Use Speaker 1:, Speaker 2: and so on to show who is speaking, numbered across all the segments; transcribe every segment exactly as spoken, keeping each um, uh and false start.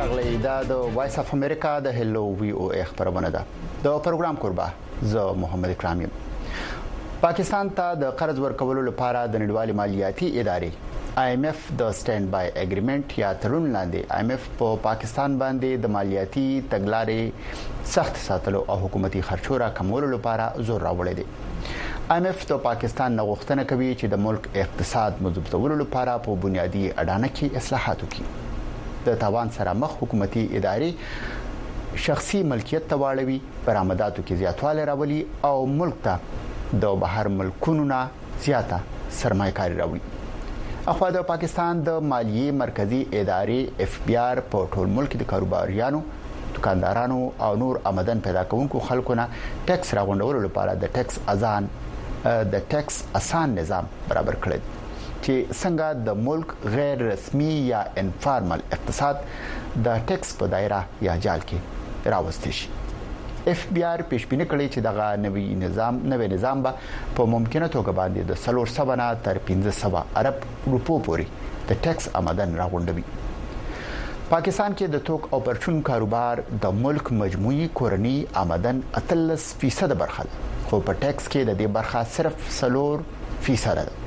Speaker 1: راغلی دا د وایس اف امریکا د هلو وی او خبرونه ده د پروګرام قربا زه محمد اکرام یم. پاکستان ته د قرض ورکولو لپاره د نړیوال مالیاتي ادارې آی ایم ایف د سټینډ بای اګریمنت یا تړون لاندې آی ایم ایف په پاکستان باندې د مالیاتي تګلارې سخت ساتلو او حکومتي خرچو را کمولو لپاره زور راوړی دی. آی ایم ایف د پاکستان غوښتنه کوي چې د ملک اقتصاد مضبوطولو لپاره په بنیادی اډانه کې اصلاحات وکړي. د تاوان سره مخ حکومتي ادارې شخصي ملکیت ته واړوي، برآمداتو کې زیاتوالی راولي او ملک ته د بهر ملکونو نه زیاته سرمایه‌کاري راوړي. اخوا د پاکستان د مالیې مرکزی ادارې اف بی آر په ټول ملک د کاروباریانو، دکاندارانو او نور آمدن پیدا کوونکو خلکو نه ټیکس راغونډولو لپاره د ټیکس ازان د ټیکس آسان نظام برابر کړی چې څنګه د ملک غیر رسمي یا انفارمل اقتصاد د ټیکس په دایره یا جال کې راوستي شي. اف بی آر پیشبینی کړی چې دغه نوی نظام نوی نظام به په ممکنه توګه باندې د سلور سبنا تر پنځه سوه ارب روپو پورې د ټیکس آمدن راغونډوي. پاکستان کې د توک او پرچون کاروبار د ملک مجموعي کورنی آمدن اتلس فیصد برخه ده، خو په ټیکس کې د دې برخه صرف سلور فیصد ده.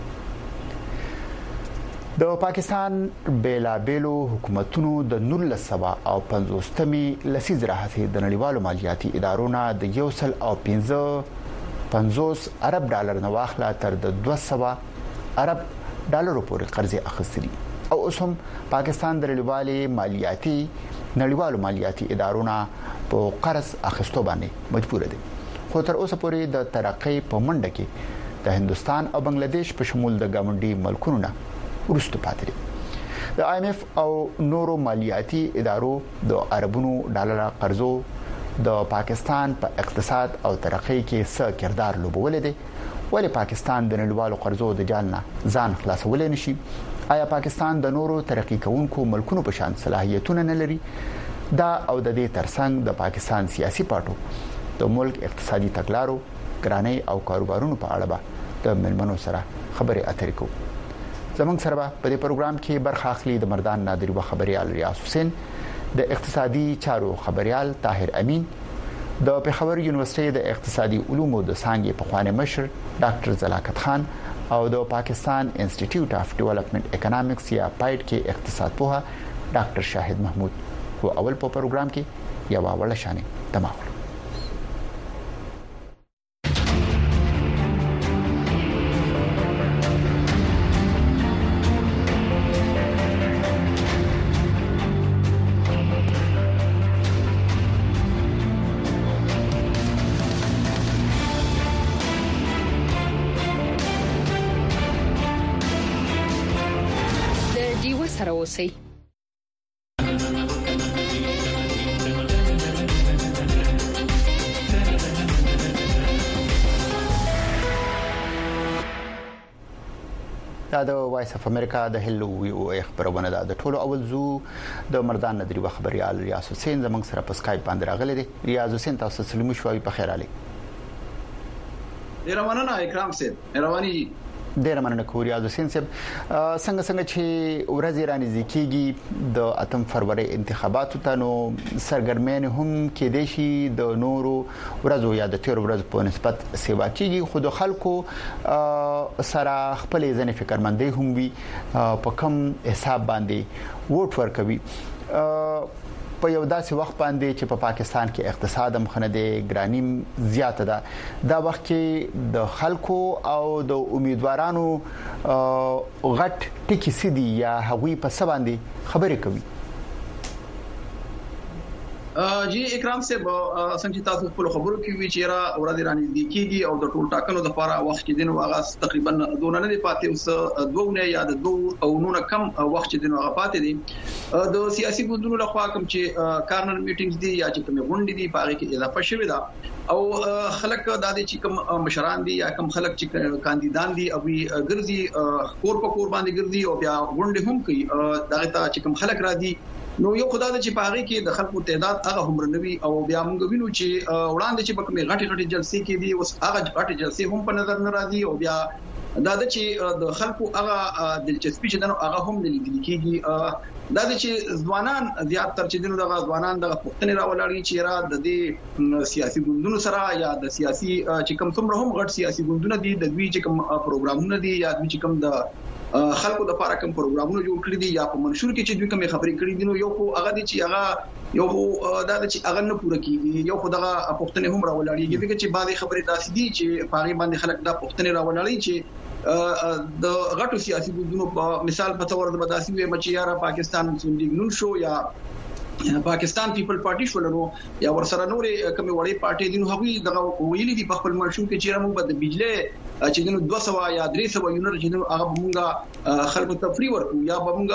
Speaker 1: د پاکستان بیلا بیلو حکومتونو د نولس سوه او پنځوستمي لسیز راهسي د نړیوالو مالیاتي ادارو نه د یو سل او پنځه پنځوس ارب ډالر نه واخله تر د دوه سوه ارب ډالر پورې قرض اخیستلی او اوس هم پاکستان د نړیوالو مالیاتي نړیوالو مالیاتي ادارو نه په قرض اخیستو باندې مجبور دي. خو تر اوسه پورې د ترقۍ په منډه کې د هندستان او بنگلاديش په شمول د ګاونډي ملکونو نه ورستو پاتې دي. د آی ایم ایف او نورو مالیاتي ادارو د اربونو ډالر قرضو د پاکستان په پا اقتصاد او ترقۍ کې څه کردار لوبولې دي. ولې پاکستان د نړیوالو قرضو د جال نه ځان خلاصول نشي؟ آیا پاکستان د نورو ترقی کوونکو ملکونو په شان صلاحیتونه نه لري؟ دا او د دې ترڅنګ د پاکستان سیاسي پارټو د ملک اقتصادي تګلارو، ګرانۍ او کاروبارونو په اړه به د ملمنو سره خبرې اترې کوو. زمونږ سره په دې پروګرام کې برخه اخلي د مردان نادری و خبريال ریاض حسین، د اقتصادي چارو خبريال طاهر امین، د پیښور یونیورسيټي د اقتصادي علومو د څانګې پخوانی مشر ډاکټر زلاکت خان او د پاکستان انسټیټیوټ اف ډیولپمنٹ اکونومکس یا پایډ کې اقتصاد پوها ډاکټر شاهد محمود. او اول په پروګرام کې یو وړه شانې تمام.
Speaker 2: سره اوسئ. دا د وایس اف امریکا د هلو وی او خبرونه ده. د ټولو اول زو د مردان نادری و خبريال ریاض حسین زمنګ سره په اسکایپ باندې راغلی دی. ریاض حسین تاسو سلام شوي په خیر علي.
Speaker 3: ډیر مننه اکرام صاحب. مهرباني
Speaker 1: ډیر مننه کوم ریاض حسین صاحب. څنګه څنګه چې ورځ رانیږي کېږي د اتم فروری انتخاباتو ته، نو سرګرمین هم کې د شي د نورو ورځو یا د تیر ورځ په نسبت سیوا کېږي، خو د خلکو سره خپل ځنې فکرمندۍ هم وي په کم حساب باندې ووټ ورکوي. په یو داسې وخت باندې چې په پا پاکستان کې اقتصاد هم خنه دی، ګرانیم زیاته ده، دا وخت کې د خلکو او د امیدوارانو غټ ټکی سدي یا هغوی په سباندې خبرې کوي.
Speaker 3: جی اکرام صاحب، څنګه تاسو په خبرو کې وی چې را ورځ رانیږي کېږي او د ټول ټاکنو د لپاره وخت کې دین واغاس تقریبا دونه نه دی پاتې، اوس دوه یا د دوه او نونه کم وخت چې دین واغ پاتې دي. د سیاسي ګوندونو لخوا کوم چې کارنر میټینګز دي یا چې کوم غونډې دي پاره کې اضافه شوې ده او خلک د دې چې کوم مشران دي یا کوم خلک چې کاندیدان دي او ګرځي کور په کور باندې ګرځي او بیا غونډې هم کوي. دغه ته چې کوم خلک را دي نو یو خدای د چې پاره کې د خلکو تعداد هغه هم رنوي او بیا موږ وینو چې وړاندې چې په کومه غټي غټي جلسې کې دي اوس هغه غټي جلسې هم په نظر نه راځي او بیا دا د چې د خلکو هغه دلچسپي چې دنو هغه هم لیدل کیږي دا د چې ځوانان زیات تر چې دنو د ځوانان د پښتنې راولړي چې را د دې سیاسي ګوندونو سره یا د سیاسي چې کوم څومره هم غټ سیاسي ګوندونه دي د دوی چې کوم پروګرامونه دي یا دوی چې کوم د خلکو د لپاره کوم پروګرامونه جوړ کړی دي یا په منشور کې چې دوی کوم خبرې کړې دي نو یو خو هغه دي چې هغه یو دا چې هغه نه پوره کیږي یو خو دغه پښتنې هم راولړي چې چې بعضي خبرې داسې دي چې پاره باندې خلک دا پښتنې راولړي چې د غټو سیاسي ګوندونو په مثال په تور د بداسي وي مچياره پاکستان مسلم لیگ نون شو یا پاکستان پیپل پارټي شولنو یا ورسره نورې کومې وړې پارټي دي نو هغه دغه ویلي دي په خپل منشور کې چې موږ د بجلی چې دنو دوه سوه یا درې سوه یونټ چې دنو هغه موږ خلکو ته فری ورکو یا موږ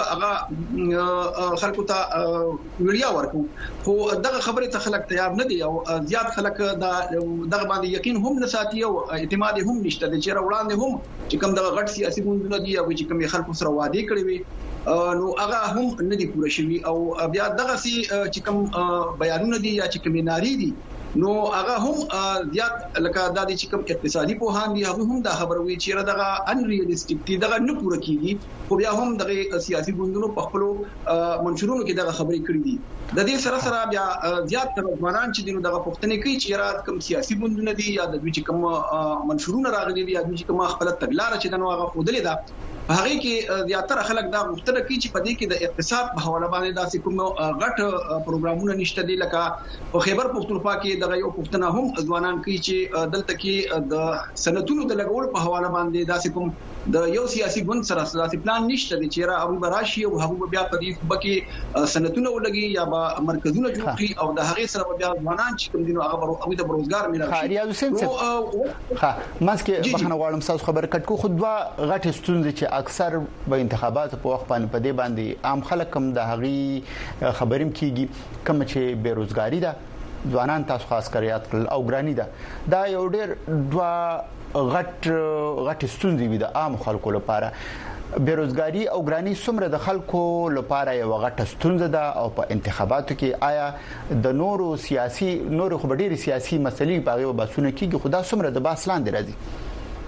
Speaker 3: هغه خلکو ته ویډیا ورکو خو دغه خبره ته خلک تیار نه دي او زیات خلک دا دغه باندې یقین هم نه ساتي او اعتماد هم نشته چې وړاندې هم چې کوم دغه غټ سیاسي ګوندونه دي او چې کوم خلکو سره وعده کړی وي نو هغه هم نه دي پوره شوی او بیا دغه سي چې کوم بیانونه دي یا چې کوم ناری دي نو هغه هم زیات لکه د دې چې کوم اقتصادي پوهان دي هغه هم دا خبروي چې دغه ان ریالستیک دي دغه نه پوره کیږي خو بیا هم دغه سیاسي ګوندونو په خپل منشورونو کې دغه خبرې کړې دي د دې سره سره بیا زیات ځوانان چې دغه دغه پښتنې کوي چې رات کوم سیاسي ګوندونه دي یا د دوی چې کوم منشورونه راغلي دي یا دوی چې کوم خپل تګلارې چې دغه هغه خودلې ده هغه کې زیاتره خلک دا غوښتنه کوي چې په دې کې د اقتصاد په حواله باندې داسې کوم غټ پروګرامونه نشته دي لکه په خیبر پختونخوا کې دغه یو پښتنه هم ځوانان کوي چې دلته کې د سنتونو د لګول په حواله باندې داسې کوم د یو سیاسي ګوند سره داسې پلان نشته دي چې را ابو براشي او هغه بیا په دې بکه سنتونه ولګي یا به مرکزونه جوړ کړي او د هغه سره بیا ځوانان چې کوم دي نو هغه هغه د روزګار میراث
Speaker 2: ریاض حسین صاحب ها ماسکه بخنه غواړم تاسو خبر کټ کو خود وا غټ ستونزې چې اکثر په انتخاباتو په وخت باندې په دې باندې عام خلک هم د هغي خبریم کیږي کوم چې بیروزګاری ده ځوانان تاسو خاص کریات او ګرانی ده دا یو ډیر دوا غټ غټ ستونزې وي د عام خلکو لپاره بیروزګاری او ګرانی څومره د خلکو لپاره یو غټه ستونزه ده او په انتخاباتو کې آیا د نورو سیاسي نورو خبري سیاسي مسلې په اړه بحثونه کیږي خدا څومره د بحث لاندې راځي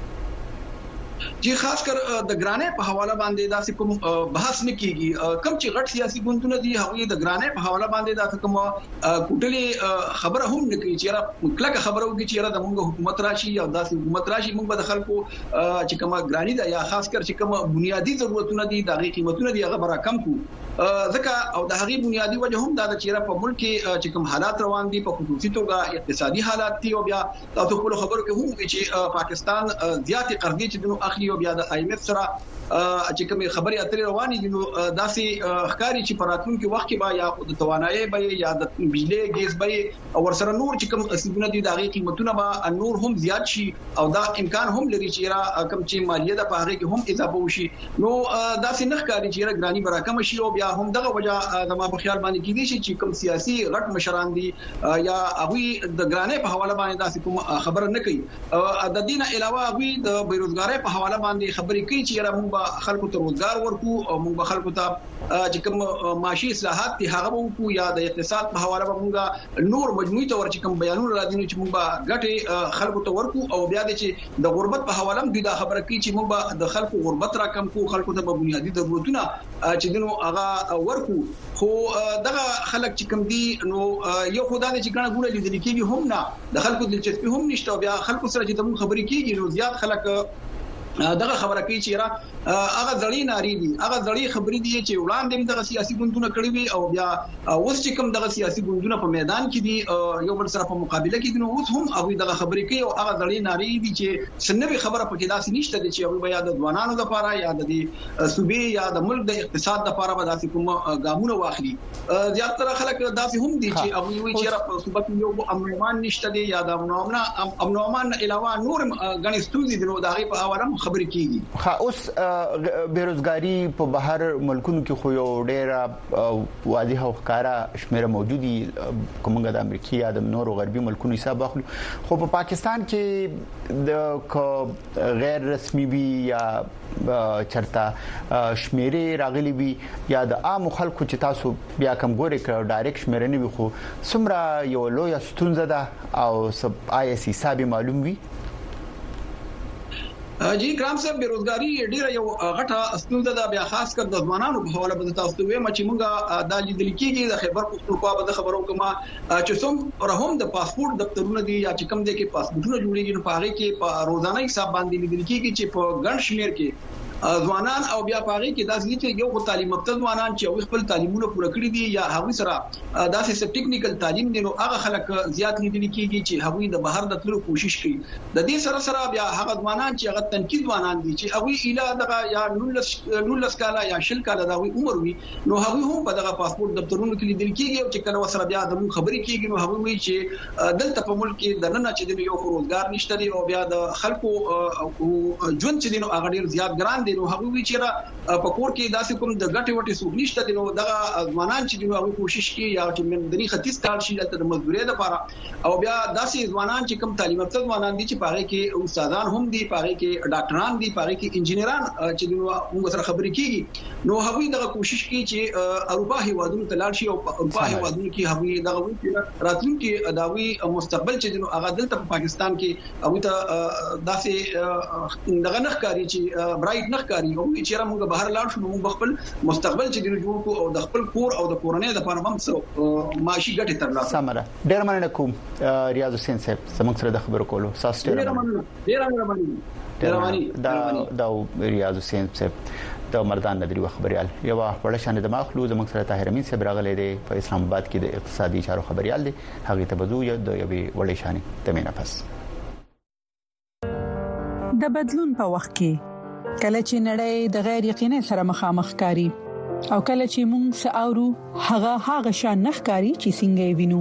Speaker 3: جی خاص کر د ګرانې په حواله باندې دا کوم بحث نه کیږي کم چې غټ سیاسي ګوندونه دي هغه د ګرانې په حواله باندې دا کوم کوټلې خبره هم نه کوي چې را کله خبره وږي چې را د موږ حکومت راشي او داسې حکومت راشي موږ به د خلکو چې کوم ګرانی ده یا خاص کر چې کوم بنیادی ضرورتونه دي د قیمتونه دي هغه برا کم کو ځکه او د هغه بنیادی وجه هم دا چې را په ملک کې چې کوم حالات روان دي په خصوصي توګه اقتصادي حالات دي او بیا تاسو په خبرو کې هم چې پاکستان زیات قرضې چې دنو اخلي او بیا د آی ایم ایف سره چې کوم خبري اترې روانې دي نو داسې ښکاری چې پراتونکو وخت کې با یا د توانایي به یا د بجلی ګیس به او ورسره نور چې کوم اسبونه دي د هغه قیمتونه به نور هم زیات شي او دا امکان هم لري چې را کوم چې مالیه د پاره کې هم اضافه وشي نو داسې نه ښکاری چې را ګرانی برکم شي او بیا هم دغه وجه د ما په خیال باندې کېدی شي چې کوم سیاسي غټ مشران دي یا هغه د ګرانې په حواله باندې داسې کوم خبره نه کوي د دینه علاوه هغه د بیروزګاری په حواله باندې خبرې کوي چې را موږ خلکو ته روزګار ورکو او موږ خلکو ته چې کوم معاشي اصلاحات دي هغه وکړو یا د اقتصاد په حواله موږ نور مجموعي تور چې کوم بیانونه راځي چې موږ غټي خلکو ته ورکو او بیا چې د غربت په حواله هم د خبره کوي چې موږ د خلکو غربت را کم کو خلکو ته بنیادی ضرورتونه چې دنو هغه ورکو خو دغه خلک چې کوم دي نو یو خدای چې ګڼه ګوره لیدل کېږي هم نه د خلکو دلچسپي هم نشته بیا خلکو سره چې موږ خبرې کېږي نو زیات خلک دغه خبره کوي چې را هغه ځړی ناری دي هغه ځړی خبرې دي چې وړاندې دغه سیاسي ګوندونه کړی وي او بیا اوس چې کوم دغه سیاسي ګوندونه په میدان کې دي یو بل سره په مقابله کې دي نو اوس هم هغه دغه خبرې کوي او هغه ځړی ناری دي چې سنوي خبره پکې داسې نشته دي چې هغه بیا د ځوانانو لپاره یا د صوبې یا د ملک د اقتصاد لپاره به داسې کوم ګامونه واخلي زیاتره خلک داسې هم دي چې هغه وی چې په صوبه کې یو امن امان نشته دي یا د امن امن امان علاوه نور غني ستونزې دي نو دا غي په اورم خبرې کیږي
Speaker 2: خا اوس بیروزګاری په بهر ملکونو کې خو یو ډېر واضح او ښکارا شمیره موجودي کومګه د امریکا یا د نورو غربي ملکونو حساب اخلو خو په پاکستان کې د غیر رسمي وی یا چرته شمیره راغلي وی یا د عام خلکو چې تاسو بیا کم ګوري کړه ډایرکټ شمیره نه وي خو سمره یو لوی ستونزه ده او سب آی اس حساب معلوم وي
Speaker 3: جی ګرام صاحب بیروزګاری ډیره یو غټه ستونزه ده بیا خاص کر د ځوانانو په حواله به تاسو ته وایم چې موږ د لیدل کېږي د خبر پښتونخوا به خبرو کومه چې څوم رهم د پاسپورت دفترونه دي یا چې کوم دي کې پاسپورتونه جوړیږي نو په هغه کې په روزانه حساب باندې لیدل کېږي چې په ګڼ شمیر کې ځوانان او بیا پاره کې داسې چې یو تعلیم یافته ځوانان چې خپل تعلیمونه پوره کړی دي یا هغه سره داسې ټیکنیکل تعلیم دي نو هغه خلک زیات لیدل کېږي چې هغه د بهر د تلو کوشش کوي د دې سره سره بیا هغه ځوانان چې هغه تنکید ځوانان دي چې هغه اله دغه یا نولس کاله یا شل کاله د عمر وي نو هغه هم په دغه پاسپورت دفترونو کې لیدل کېږي او چې کله وسره بیا د خبرې کېږي نو هغه وایي چې دلته په ملک کې د نن چې د یو روزګار نشته دی او بیا د خلکو ژوند چې دینو هغه ډیر زیات ګران دي نو هغه وی چې را په کور کې داسې کوم د غټي وټي سوق نشته دي نو دغه ځوانان چې دوی کوشش کوي یا چې من دني ختیځ کال شي د مزدوري لپاره او بیا داسې ځوانان چې کوم تعلیم یافته ځوانان دي چې پاره کې استادان هم دي پاره کې ډاکټران دي پاره کې انجنیران چې دوی موږ سره خبرې کیږي نو هغه دغه کوشش کوي چې اروپا هیوادونو ته لاړ شي او اروپا هیوادونو کې هغه دغه وی چې راتلونکي داوی مستقبل چې دوی هغه دلته په پاکستان کې هغه ته داسې دغه نخکاری چې برایټ نخکاری او چې را موږ بهر لاړ شو موږ خپل مستقبل چې دوی جوړ کو او د خپل کور او د کورنۍ د لپاره هم څه معاشي ګټه ترلاسه
Speaker 1: سمره ډیر مننه کوم ریاض حسین صاحب زموږ سره د خبرو کولو ساس ډیر مننه
Speaker 3: ډیر مننه
Speaker 1: دا دا ریاض حسین صاحب د مردان ندري خبريال یو وړ شان د مخلو زموږ سره طاهر امین صاحب راغلی دی په اسلام آباد کې د اقتصادي چارو خبريال دی هغه ته بزو د یوې وړ شان تمنه پس
Speaker 4: د بدلون په وخت کې کله چې نړۍ د غیر یقیني سره مخامخ کاری او کله چې موږ ساورو هغه هغه شان نخکاری چې څنګه وینو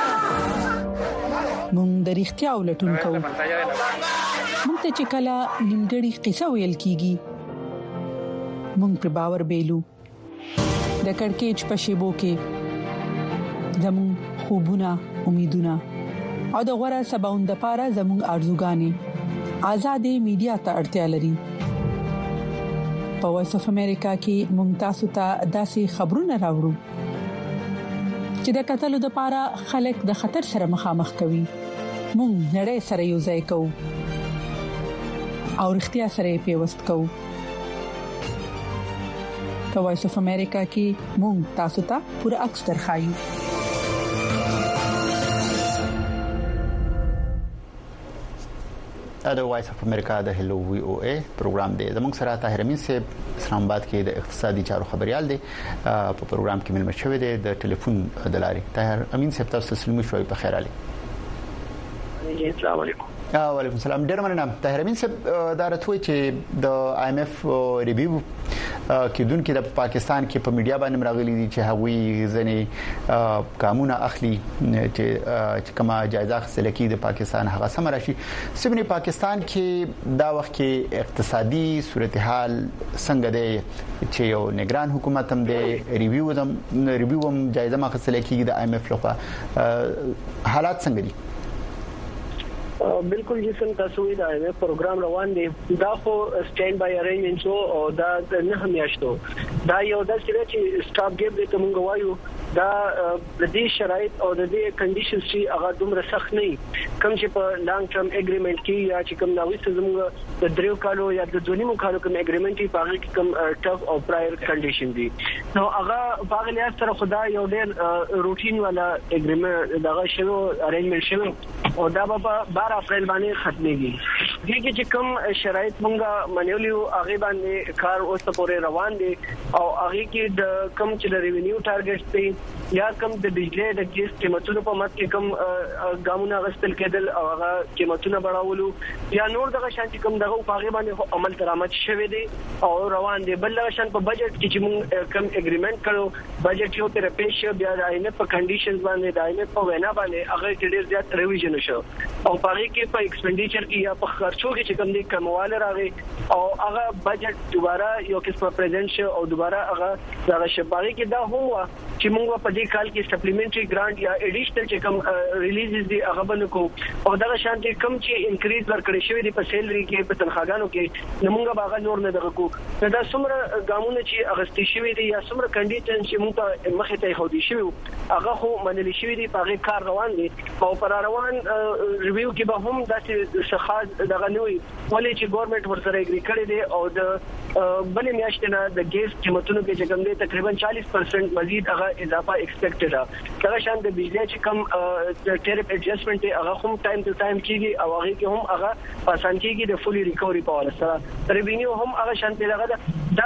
Speaker 4: موږ د اړتیا ولټون کوو موږ ته چې کله نیمګړی قصه ویل کیږي موږ په باور بیلو د کڑکېچ په شیبو کې زموږ خوبونه امیدونه او د غوړه سباوند لپاره زموږ ارزوګانی آزادې میډیا ته اړتیا لري په وایس اف امریکا کې ممتاز ته داسې خبرونه راوړو چې د قتل لپاره خلک د خطر سره مخامخ کوي مونږ نړۍ سره یو ځای کوو او اړتیا سره پیوست کوو په وایس اف امریکا کې مونږ تاسو ته پوره عکس درخایو
Speaker 1: دا وایس اف امریکا د هلو وی او ای پروګرام دی زموږ سره طاهر امین صاحب اسلام آباد کې د اقتصادي چارو خبريال دی په پروګرام کې ملمت شوی دی د ټلیفون د لارې طاهر امین صاحب تاسو سلام شوي په خیر علي
Speaker 5: السلام علیکم
Speaker 1: وعلیکم السلام ډیر مننه طاهر امین صاحب دا راتوي چې د آی ایم اف ریویو کې دونکو د پاکستان کې په میډیا باندې راغلي دي چې هغوی ځنې قانون اخلي چې کومه جایزه خپل کې د پاکستان هغه سم راشي سیمه پاکستان کې دا وخت کې اقتصادي صورتحال څنګه دی چې یو نگران حکومت هم دی ریویو هم ریویو هم جایزه ما خپل کې د آی ایم اف لخوا حالات څنګه دي
Speaker 5: بالکل جسم تاسو دا یو پروګرام روان دی دا خو سټاند بای ارینجمنټ او دا نه همیاشتو دا یو د چې سټاپ ګیپ د کوم غوايو دا د دې شرایط او د دې کنډیشنز چې هغه دومره سخت نه کوم چې په لانګ ټرم اګریمنت کې یا چې کوم ناوي څه زموږ د دریو کالو یا د دونیمو کالو کوم اګریمنت په هغه کې کوم ټف او پرایر کنډیشن دي نو هغه په هغه لحاظ سره خدای یو ډېر روټین والا اګریمنت دغه شنو ارینجمنت شنو او دا به بارہ اپریل باندې ختميږي دغه چې کوم شرایط مونږه منولیو هغه باندې کار اوس پورې روان دي او هغه کې د کوم چې د ریوینیو ټارګټس دي یا کوم د بجلی د ګیس قیمتونو په مت کې کوم ګامونه غستل کېدل او هغه قیمتونه بڑاولو یا نور دغه شان چې کوم دغه په هغه باندې عمل درآمد شوه دي او روان دي بل دغه شان په بجټ کې چې مونږ کوم اګریمنت کړو بجټ یو تر پیش بیا د عینه په کنډیشنز باندې د عینه په وینا باندې هغه ډېر زیات ریویژن شو او په هغه کې په ایکسپنډیچر کې یا په خرچو کې چې کوم دي کمواله راغی او هغه بجټ دوباره یو قسمه پریزنټ شو او دوباره هغه دغه شپاري کې دا هم وا چې موږ په دې کال کې سپلیمنټري ګرانټ یا اډیشنل چې کوم ریلیزز دي هغه بنکو او دا شانتي کوم چې انکریز ورکړی شوی دی په سیلري کې په تنخواګانو کې موږ باغ نور نه دغه کو دا څومره ګامونه چې اغستې شوی دی یا څومره کنډیشن چې موږ مخې ته خو دي شوی هغه خو منل شوی دی په کار روان دي او پر روان ریویو کې به هم داسې شخص د هغه نوې ولې چې ګورنمنت ورسره اګری کړی دی او د بلې میاشتې نه د ګیس قیمتونو کې چې کوم دی تقریبا چالیس پرسنټ مزید هغه اضافه ایکسپیکټډ ده. دا شان د بجلی چې کوم ټیرف ایڈجسټمنټ هغه هم ټایم ټو ټایم کیږي او هغه کې هم هغه آسان کیږي د فولي ریکوري په واسطه. ریوینیو هم هغه شان دی هغه د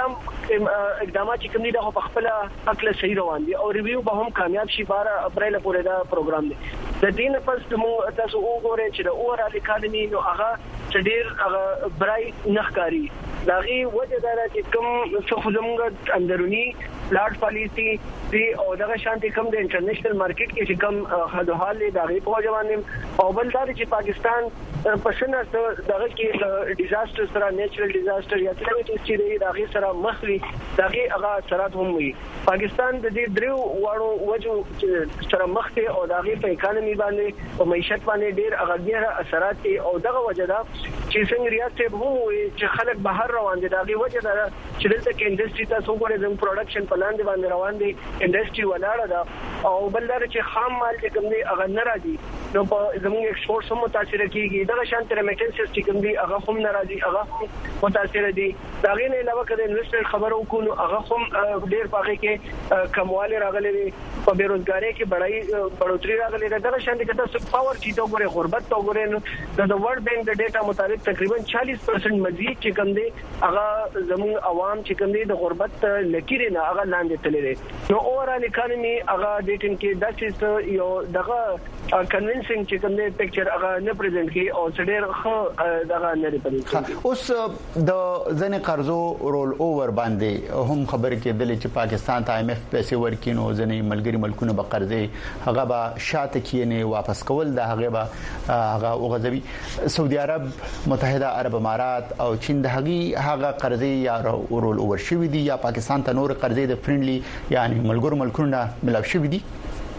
Speaker 5: اقدامات چې کوم دي د خپل عقل صحیح روان دي او ریویو به هم کامیاب شي. بارہ اپریل پورې دا پروګرام دی. د دې نه پس مو تاسو وګورئ چې د اورال اکاډمي نو هغه ډېر هغه برای نخکاری داغي وجه دا چې کوم څه زموږ اندرونی پلاټ پالیسی دی او دغه شانتي کوم د انټرنیشنل مارکیټ کې چې کوم حدوحال دی داغي په ځوانم او بل دا چې پاکستان پښنه دغه کې ډیزاستر سره نیچرل ډیزاستر یا کلایمټ چې دی داغي سره مخري داغي هغه اثرات هم وي. پاکستان د دې درو واړو وجو سره مخ ته او داغي په اکانومي باندې او معیشت باندې ډېر هغه ډېر اثرات او دغه وجه دا چې څنګه ریاست به هم چې خلک بهر روان دي داغي وجه دا چې دلته کې انډستری تاسو وګورئ زموږ پروډکشن پلان دی باندې روان دي انډستری ولاړه ده او بل دا چې خام مال چې کوم دی هغه ناراضي نو په زموږ ایکسپورټ هم متاثر کیږي. دغه شانت ریمیټنسز چې کوم دی هغه هم ناراضي هغه متاثر دي. داغي نه علاوه کړي انویسټر خبرو کو نو هغه هم ډېر پاګه کې کمواله راغلي دي په بیروزګاری کې بڑای بڑوتری راغلي ده. دغه شانت کې تاسو پاور چې تو ګوره غربت تو ګوره نو د ورلد بانک د ډیټا مطابق تقریبا چالیس پرسنټ مزید چې کوم دی هغه زموږ عوام چې کوم دی د غربت لکیره نه هغه لاندې تللی دي. نو اورال اکانومي هغه ډیټن کې داسې یو دغه کنوینسینګ چې کوم دی پکچر هغه نه پریزنټ کی او ډېر خو دغه نه لري.
Speaker 2: اوس د ځنې قرضو رول اوور باندې هم خبر کېدل چې پاکستان ته ایم ایف پیسې ورکینو ځنې ملګری ملکونه به قرضې هغه به شاته کینې واپس کول د هغه به هغه وغځوي. سعودي عرب، متحده عرب امارات او چین د هغه هغه قرضې یا رول اوور شوی دي یا پاکستان ته نور قرضې د فرندلی یعنی ملګرو ملکونه ملاو شوی دي.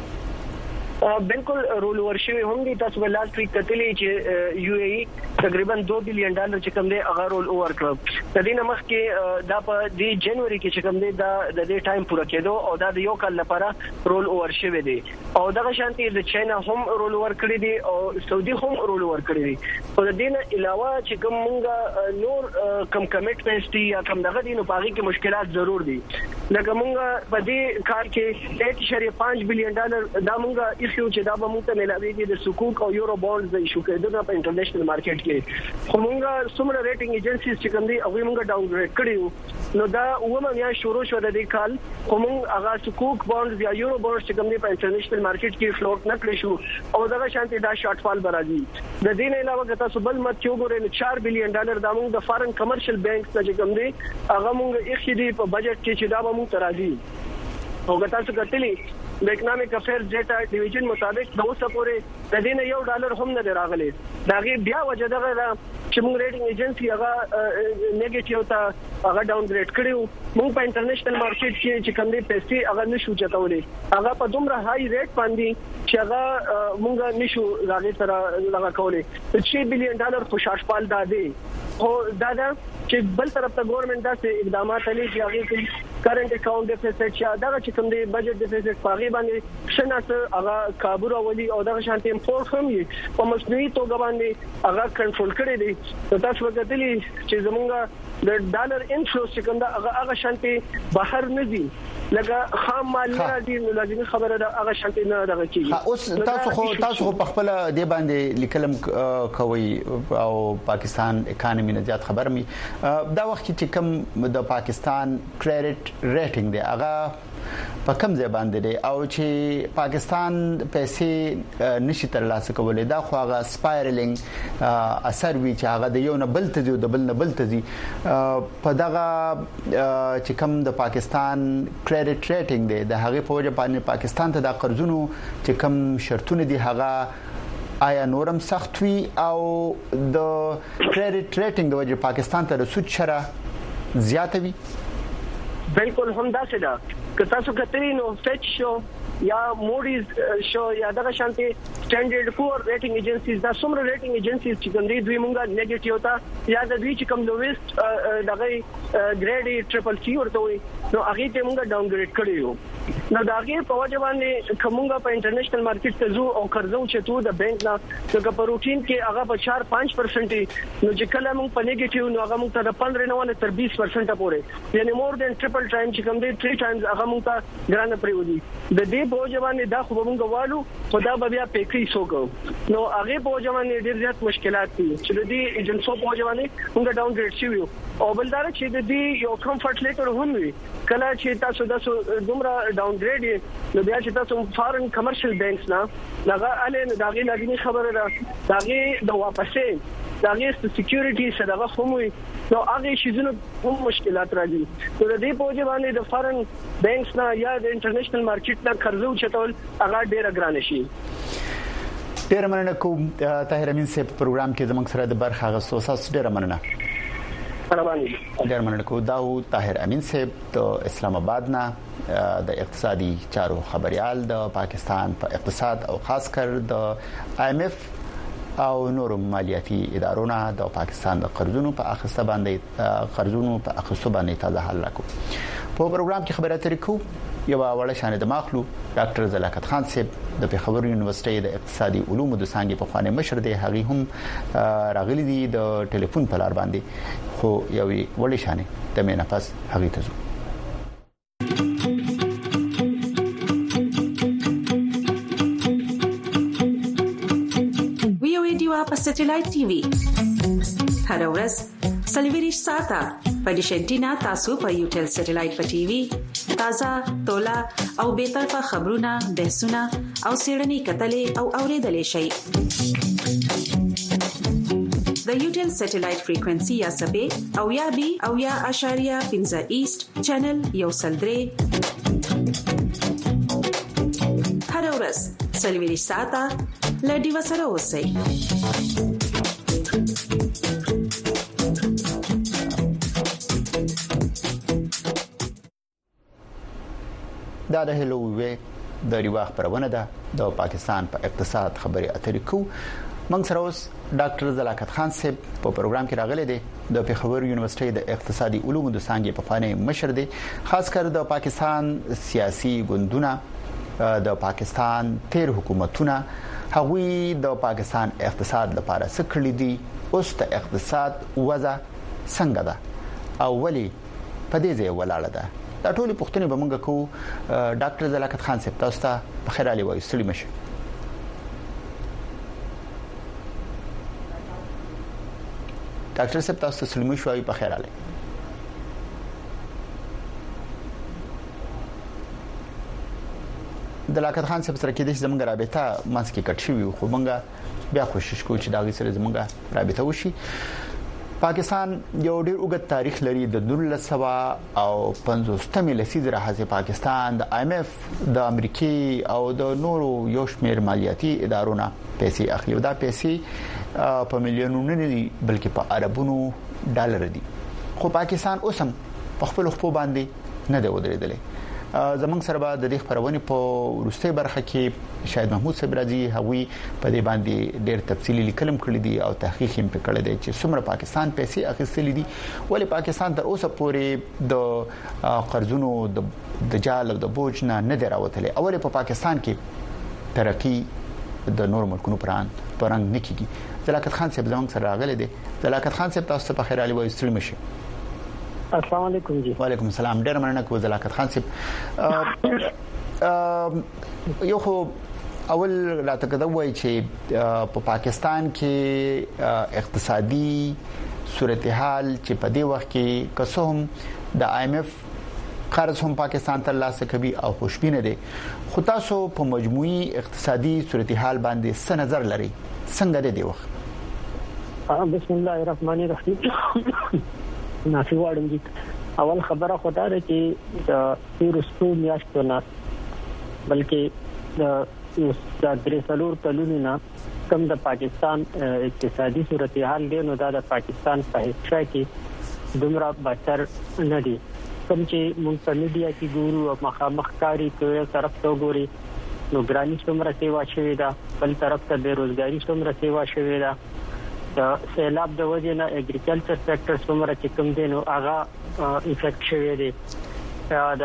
Speaker 5: بالکل رول ورشوي هم دي. تاسو ول لاست ویک کتلې چې یو ای ای تقریبا دو بلین ډالر چې کوم دی هغه رول اوور کړ. د دې نمخ کې دا په د جنوري کې چې کوم دی دا د دې ټایم پوره کېدو او دا د یو کال لپاره رول اوور شوی دی او دغه شانتي د چاینا هم رول اوور کړی دی او سعودي هم رول اوور کړی دی. او د دې نه علاوه چې کوم موږ نور کم کمټمنټس دي یا کوم دغه دي نو پاږي کې مشکلات ضرور دي. لکه موږ په دې کار کې ایک اشاریه پنځه بلین ډالر دا موږ ایشو چې دا به موږ ته ملاويږي د سکوک او یورو بانډز د ایشو کېدو په انټرنیشنل مارکیټ کې. خو موږ څومره ریټینګ ایجنسیز چې کوم دي هغه موږ ډاون ګریډ کړیو نو دا ومه یا شروع شو د دې کال خو موږ هغه سکوک بانډز یا یورو بانډز چې کوم دي په انټرنیشنل مارکیټ کې فلوټ نه کړی شو او دا شانتي دا شارټ فال برازي. د دې نه علاوه که تاسو بل مت وګورئ نو چار بلین ډالر د موږ د فارن کمرشل بانکس چې کوم دي هغه موږ اخیدي په بجټ کې چې دا به موږ ترازي او که تاسو کتلی د اکونومیک افیرز ډیټا ډیویژن مطابق د اوسه پورې د دې نه یو ډالر هم نه راغلی. دا غي بیا وجه دغه چې موږ ریټینګ ایجنسی هغه نیگیټیو ته هغه ډاون ګریډ کړیو. موږ په انټرنیشنل مارکیټ کې چې کوم دي پیسې هغه نشو چتولې هغه په دومره هاي ریټ باندې چې هغه موږ نشو راغی سره لگا کولې. چې بلین ډالر خوشاشپال دادې او دا دا چې بل طرف ته ګورنمنت داسې اقدامات لري چې هغه کې کرنٹ اکاؤنٹ ډیفیسټ یا دا چې کوم دی بجټ ډیفیسټ پاغي باندې شناته هغه کابو راولي او دا شانتي امپورټ هم یې په مصنوعي توګه باندې هغه کنټرول کړی دی. تاسو وګورئ چې زمونږ د ډالر انفلوس چې کوم دا هغه شانتي بهر نه دي لکه خام مال نه راځي نو لازمي خبره ده هغه شانتي نه دغه کیږي.
Speaker 2: اوس تاسو خو تاسو په خپل دی باندې لیکلم کوي او پاکستان اکانومي نه زیات خبر می دا وخت چې کوم د پاکستان کریډټ ریټینګ دی هغه په کوم ځای باندې دی او چې پاکستان پیسې نشي ترلاسه کولای دا خو هغه سپایرلینګ اثر وی چې هغه د یو نه بل ته د بل نه بل ته په دغه چې کوم د پاکستان کریډټ ریټینګ دی د هغه په وجه باندې پاکستان ته د قرضونو چې کوم شرطونه دي هغه آیا نورم سخت وی او د کریډټ ریټینګ د وجه پاکستان ته د سود شره زیاته وی.
Speaker 5: بالکل هم دا څه ده که تاسو کتلی نو فچ شو یا موډیز شو یا دغه شانتي سټانډرډ پور ریټینګ ایجنسیز دا څومره ریټینګ ایجنسیز چې کوم دي دوی مونږه نیگیټیو تا یا د دوی چې کوم لویست دغه ګریډ ټریپل سی ورته وي نو هغه ته مونږه ډاون ګریډ کړیو. نو دا غي په وجه باندې کومه په انټرنیشنل مارکیټ ته زو او قرضو چتو د بانک نه د پروتین کې هغه په چار پنځ پرسنټ نو چې کله موږ په نیگیټیو نو هغه موږ ته د پندرہ نه تر بیس پرسنټ پورې یعنی مور دین ټریپل ټایم چې کوم دی تھری ټایمز هغه موږ ته ګران پریودي د دې په وجه باندې دا خو موږ غواړو خدا به بیا پیکې سوګو نو هغه په وجه باندې ډېر زیات مشکلات دي چې د دې ایجنسو په وجه باندې موږ ډاون ګریډ شویو او بلدار چې د دې یو کمفورت لیټر هم وي کله چې تاسو د دومره ډاون ګریډ نو بیا چې تاسو فارن کمرشل بانکس نه هغه اله داغي لازمي خبره ده داغي د واپسې داغي سکیورټي صدقه هم وي نو هغه شیزونه هم مشکلات راځي نو د دې په وجه باندې د فارن بانکس نه یا د انټرنیشنل مارکیټ نه قرضو چتول هغه ډیر ګران شي.
Speaker 1: ډیر مننه کوم طاهر امین صاحب پروګرام کې زموږ سره د برخه غوښتو تاسو ډیر مننه. ډیر مننه کوم دا طاهر امین صاحب د اسلام آباد نه د اقتصادي چارو خبريال د پاکستان په پا اقتصاد او خاص کر د آی ایم ایف او نور مالیاتي ادارونو د پاکستان د قرضونو په اخیسته باندې قرضونو په اخیسته باندې تازه حل راکو. په پروګرام کې خبرې اترې کوو یو وړه شان د ماخلو ډاکټر زلاکت خان صاحب د پیښور یونیورسيټي د اقتصادي علومو د څانګې په خوانې مشر دی هغه هم راغلي دي د ټلیفون په لار باندې خو یو وړه شان د مینافس هغه ته زو
Speaker 6: په سټلایټ ټي وي هر ورځ سلیویریش ساته په ډیشنټینا تاسو په یوټل سټلایټ په ټي وي تازه تولا او به طرفه خبرونه بحثونه او سیړنی کتلې او اوریدلې شي د یوټل سټلایټ فریکوئنسي یا سبې او یا بي او یا اشاریه پنځه ایست چینل یو سلدري هر ورځ سلیویریش ساته لډي وسره اوسئ.
Speaker 1: دا د هلو وی د ریواخ پرونه ده د پاکستان په پا اقتصاد خبري اترې کو موږ سره اوس ډاکټر زلاکت خان صاحب په پروګرام کې راغلي دي د پیښور یونیورسيټي د اقتصادي علومو د څانګې په خوانې مشر دي خاص کر د پاکستان سیاسي ګوندونه د پاکستان تیر حکومتونه هغوی د پاکستان اقتصاد لپاره سکړی دي اوس د اقتصاد وضع څنګه ده او ولی په دې ځای ولاړه ده دا ټولې پوښتنې به موږ کوو. ډاکټر زلاکت خان صاحب تاسو ته په خیر علي وایي ستړي مشه. ډاکټر صاحب تاسو ته ستړي مشه وایي په خیر علي. د لاکت خان صاحب سره کې د زمونږ رابطه ماس کې کټ شوی خو مونږ بیا کوشش کوو چې دا غي سره زمونږ رابطه وشي. پاکستان یو ډېر اوږد تاریخ لري د دولس سوا او پنځوستمې لسیزې راهیسې پاکستان د آی ایم ایف د امریکای او د نورو یو شمېر مالیاتي ادارونو پیسې اخلي او دا پیسې په میلیونونو نه دي بلکې په اربونو ډالر دي خو پاکستان اوس هم په خپل خپل باندې نه دی ودرېدلی. زمونږ سره به د دې خبرونه په ورسته برخه کې شاید محمود صاحب راځي هغوی په دې باندې ډېر تفصیلی لیکلم کړی دي او تحقیق هم کړی دی چې څومره پاکستان پیسې اخیستلې دي ولی پاکستان تر اوسه پورې د قرضونو د جال او د بوج نه نه دراوتلې اول په پاکستان کې ترقی د نور ملکونو پران پرنګ نکېږي. زلاکت خان صاحب زموږ سره راغلی دی. زلاکت خان صاحب تاسو ته په خیر علي وایي ستړي مشه.
Speaker 5: السلام علیکم جی.
Speaker 1: وعلیکم السلام. ډیر مننه کوم زلاکت خان صاحب. یو خو اول راته کده وای چې په پاکستان کې اقتصادي صورتحال چې په دې وخت کې قسم د آی ایم ایف قرض هم پاکستان ته لاسه کوي او خوشبینه دي خو تاسو په مجموعي اقتصادي صورتحال باندې څه نظر لري څنګه دی وخت؟
Speaker 5: بسم الله الرحمن الرحیم. نافي واړم دي اول خبره خدای ده چې د پیرستو میاشتو نه بلکې د د درسلور کلونو کم د پاکستان اقتصادي صورتحال دی نو دا د پاکستان په حصہ کې دومره بهتر نه دي کوم چې مونږ په میډیا کې ګورو او مخامخ کاری کوي طرف ته ګوري نو ګرانی څومره سیوا شوی دا بل طرف ته بیروزګاری څومره سیوا شوی دا سیلاب د وجه نه اګریکلچر سېکټر څومره چې کوم دي نو هغه افیکټ شوی دی دا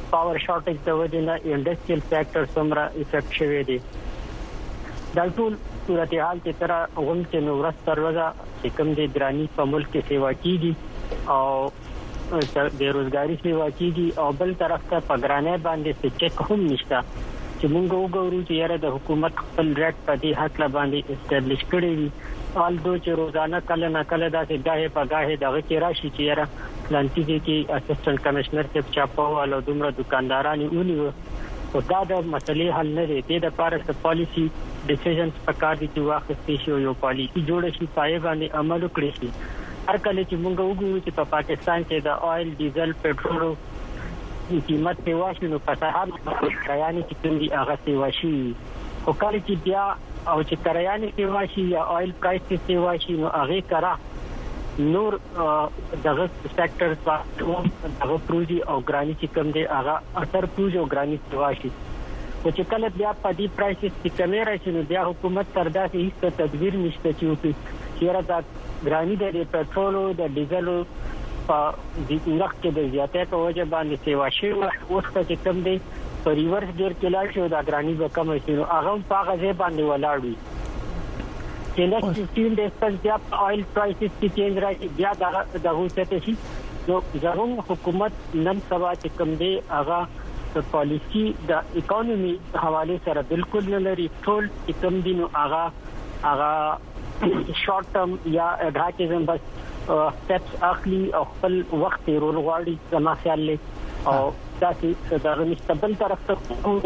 Speaker 5: پاور شارټیج د وجې نه انډستریال سېکټر سمره افیکټ شوی دی. دا ټول صورتحال چې تر غون کې نو ورځ تر ورځې چې کوم دي ګرانی په ملک کې سیوا کیږي او د روزګاری سیوا کیږي او بل طرف ته په ګرانه باندې څه چک هم نشته چې موږ وګورو چې یاره د حکومت خپل ریټ په دې حق لا باندې اسټابلیش کړی وي. آل دو چې روزانه کله نه کله داسې غاهه په غاهه دغه کې راشي چې یاره لانتی دي کې اسسټنټ کمشنر ته چاپو او دومره دکاندارانو ونیو او دا د مسلې حل نه دی. د لپاره څه پالیسی ډیسیژنز پکار دي چې واخستې شي او یو پالیسی جوړ شي پای باندې عمل وکړي شي. هر کله چې موږ وګورو چې په پاکستان کې د آیل ډیزل پټرول قیمت په واشي نو په سهار کرایانې چې کوم دي هغه سی واشي او کله چې بیا او چې کرایانې سی واشي یا آیل پرایس سی واشي نو هغه کرا نور دغه سېکټر په دغه پروژې او ګرانی چې کوم دي هغه اثر پروژې او ګرانی سی واشي او چې کله بیا په دې پرایسز کې کمی راشي نو بیا حکومت تر داسې هیڅ تدبیر نشته چې وکړي چې راځي ګرانی د پټرول او د ډیزل په دې نرخ کې د زیاتې په وجه باندې سیوا شي اوس چې کوم دی په ریورس ګیر کې لاړ شو دا ګرانی به کم شي نو هغه په هغه ځای باندې ولاړ وي چې next fifteen days تک بیا آیل پرایسز کې چینج راځي بیا دا دغه څه شي نو زموږ حکومت نن سبا چې کوم دی هغه د پالیسی د اکانومي حواله سره بالکل نه لري. ټول کوم دی نو هغه هغه شارټ ټرم یا اډهاکیزم بس سټپس اخلي او خپل وخت رول غواړي زما خیال له او تاسو دا مستقبل طرف ته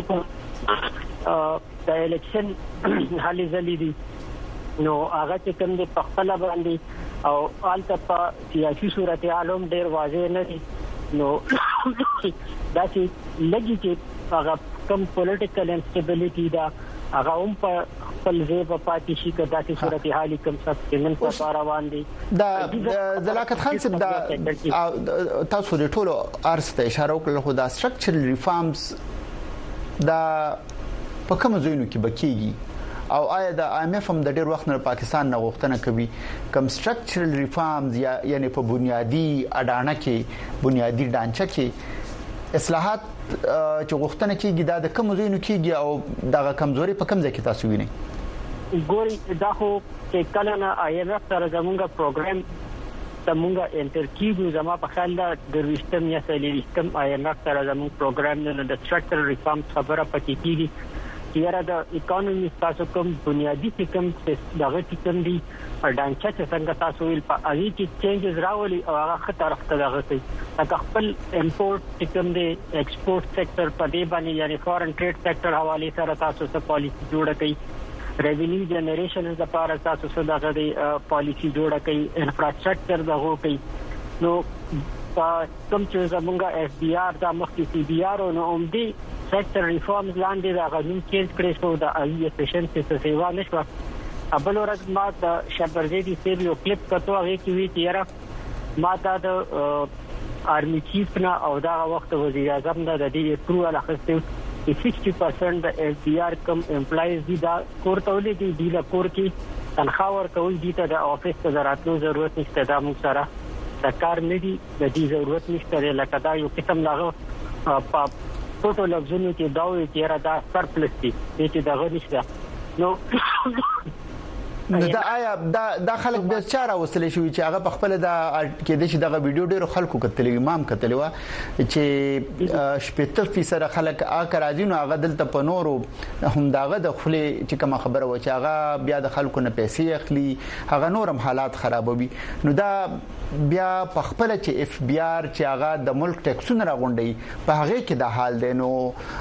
Speaker 5: د الیکشن حالې زلي دي نو هغه چې کوم د خپل باندې او آلته په سیاسي صورت عالم ډیر واضح نه دي نو دا چې لګي چې هغه کوم پولیټیکل انسټیبিলিټي دا هغه هم په خپل ځای په پاتې شي کدا چې صورت حالي کوم څه نن په روان دي. دا
Speaker 2: زلاکت خان صاحب دا تاسو د ټولو ارسته اشاره وکړه خو دا سټرکچرل ریفارمز دا په کوم ځایونو کې بکیږي او آیا د آی ایم ایف هم د ډیر وخت نه پاکستان نه غوښتنه کوي کوم سټرکچرل ریفارمز یا یعنی په بنیادی اډانه کې بنیادی ډانچه کې اصلاحات چې غوښتنه کیږي دا د کوم ځایونو کیږي او دغه کمزوري په کوم ځای کې تاسو وینئ؟
Speaker 5: ګوري دا خو چې کله نه آی ایم ایف سره زموږه پروګرام زموږه انټر کیږي زموږ په خیال دا د ریسټم یا سلیریسټم آی ایم ایف سره زموږ پروګرام نه د سټرکچرل ریفارم خبره پکې کیږي چې را د اکانومي تاسو کوم بنیادی سیستم دغه سیستم دی ډانچه چې څنګه تاسو ویل په اړې کې چینجز راولي او هغه خطر ته دغه کوي لکه خپل امپورټ سیستم دی ایکسپورټ سېکټر په دې باندې یعنی فارن ټریډ سېکټر حواله سره تاسو څه پالیسی جوړه کړئ ریوینیو جنریشن لپاره تاسو څه دغه دی پالیسی جوړه کړئ انفراستراکچر دغه کوي نو کوم چې زمونږه اف بي آر دا مخکې سی بي آر او نو اومدي سېکټر ریفارمز لاندې دا غوښتنه چینج کړي شو د ای افیشنسي څه سیوا نشو ابل ورځ ما د شبرزيدي سیریو کلیپ کتو هغه کې وی تیرا ما دا د آرمي چیف نه او دا وخت وزیر اعظم د دې پرو اخستو sixty percent د اف بي آر کم امپلایز دي دا کورتولې دي د کور کې تنخواه ورکوي دي ته د افیس ته راتلو ضرورت نشته دا موږ سره د کار نه دي د دې ضرورت نشته لکه دا یو قسم لاغه په ټوټو لفظونو کې دا وی چې را دا سرپلس دي چې دا غوښتل نشته نو
Speaker 2: دا آیا دا د خلک به چاره وسلې شوی چې هغه په خپل د کې د دغه ویډیو ډیرو خلکو کتلې امام کتلې و چې شپږ فیصد خلک اګه راځي نو هغه دلته په نورو هم داغه د خپل چې کوم خبره و چې هغه بیا د خلکو نه پیسې اخلي هغه نورم حالات خرابوي نو دا بیا په خپل چې اف بي آر چې هغه د ملک ټیکسونه راغونډي په هغه کې د حال دی نو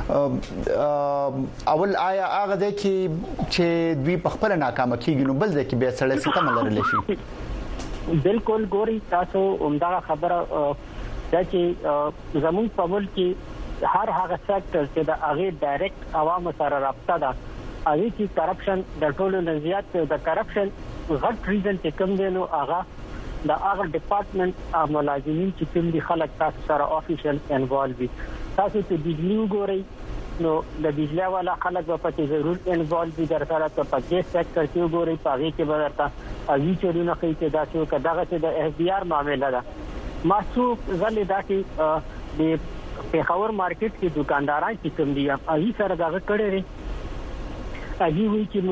Speaker 2: اول آیا هغه د کې چې دوی په خپل ناکامه کیږي نو بل ځکه به سره ستم لرل شي
Speaker 5: بالکل ګوري تاسو عمدہ خبره دا چې زموږ په ملک کې هر هغه سېکټر چې د هغه ډایرکټ عوام سره رابطه ده هغه کې کرپشن د ټولو نه زیات د کرپشن غټ ریزن چې کوم دی نو هغه د هغه ډپارټمنټ ملازمین چې کوم دي خلک تاسو سره افیشل انوالو دي تاسو چې بجلی وګورئ نو د بجلی والا خلک په پټي ضرور انوالو دي در سره ته په دې سېکټر کې وګورئ پاره کې بدرته اوی چلونه کوي چې دا چې کداغه چې د اف بي آر معاملې ده ماسو غلې دا چې د پیښور مارکیټ کې دکانداران چې کوم دي هغه سره دا کړی دی هغه وی چې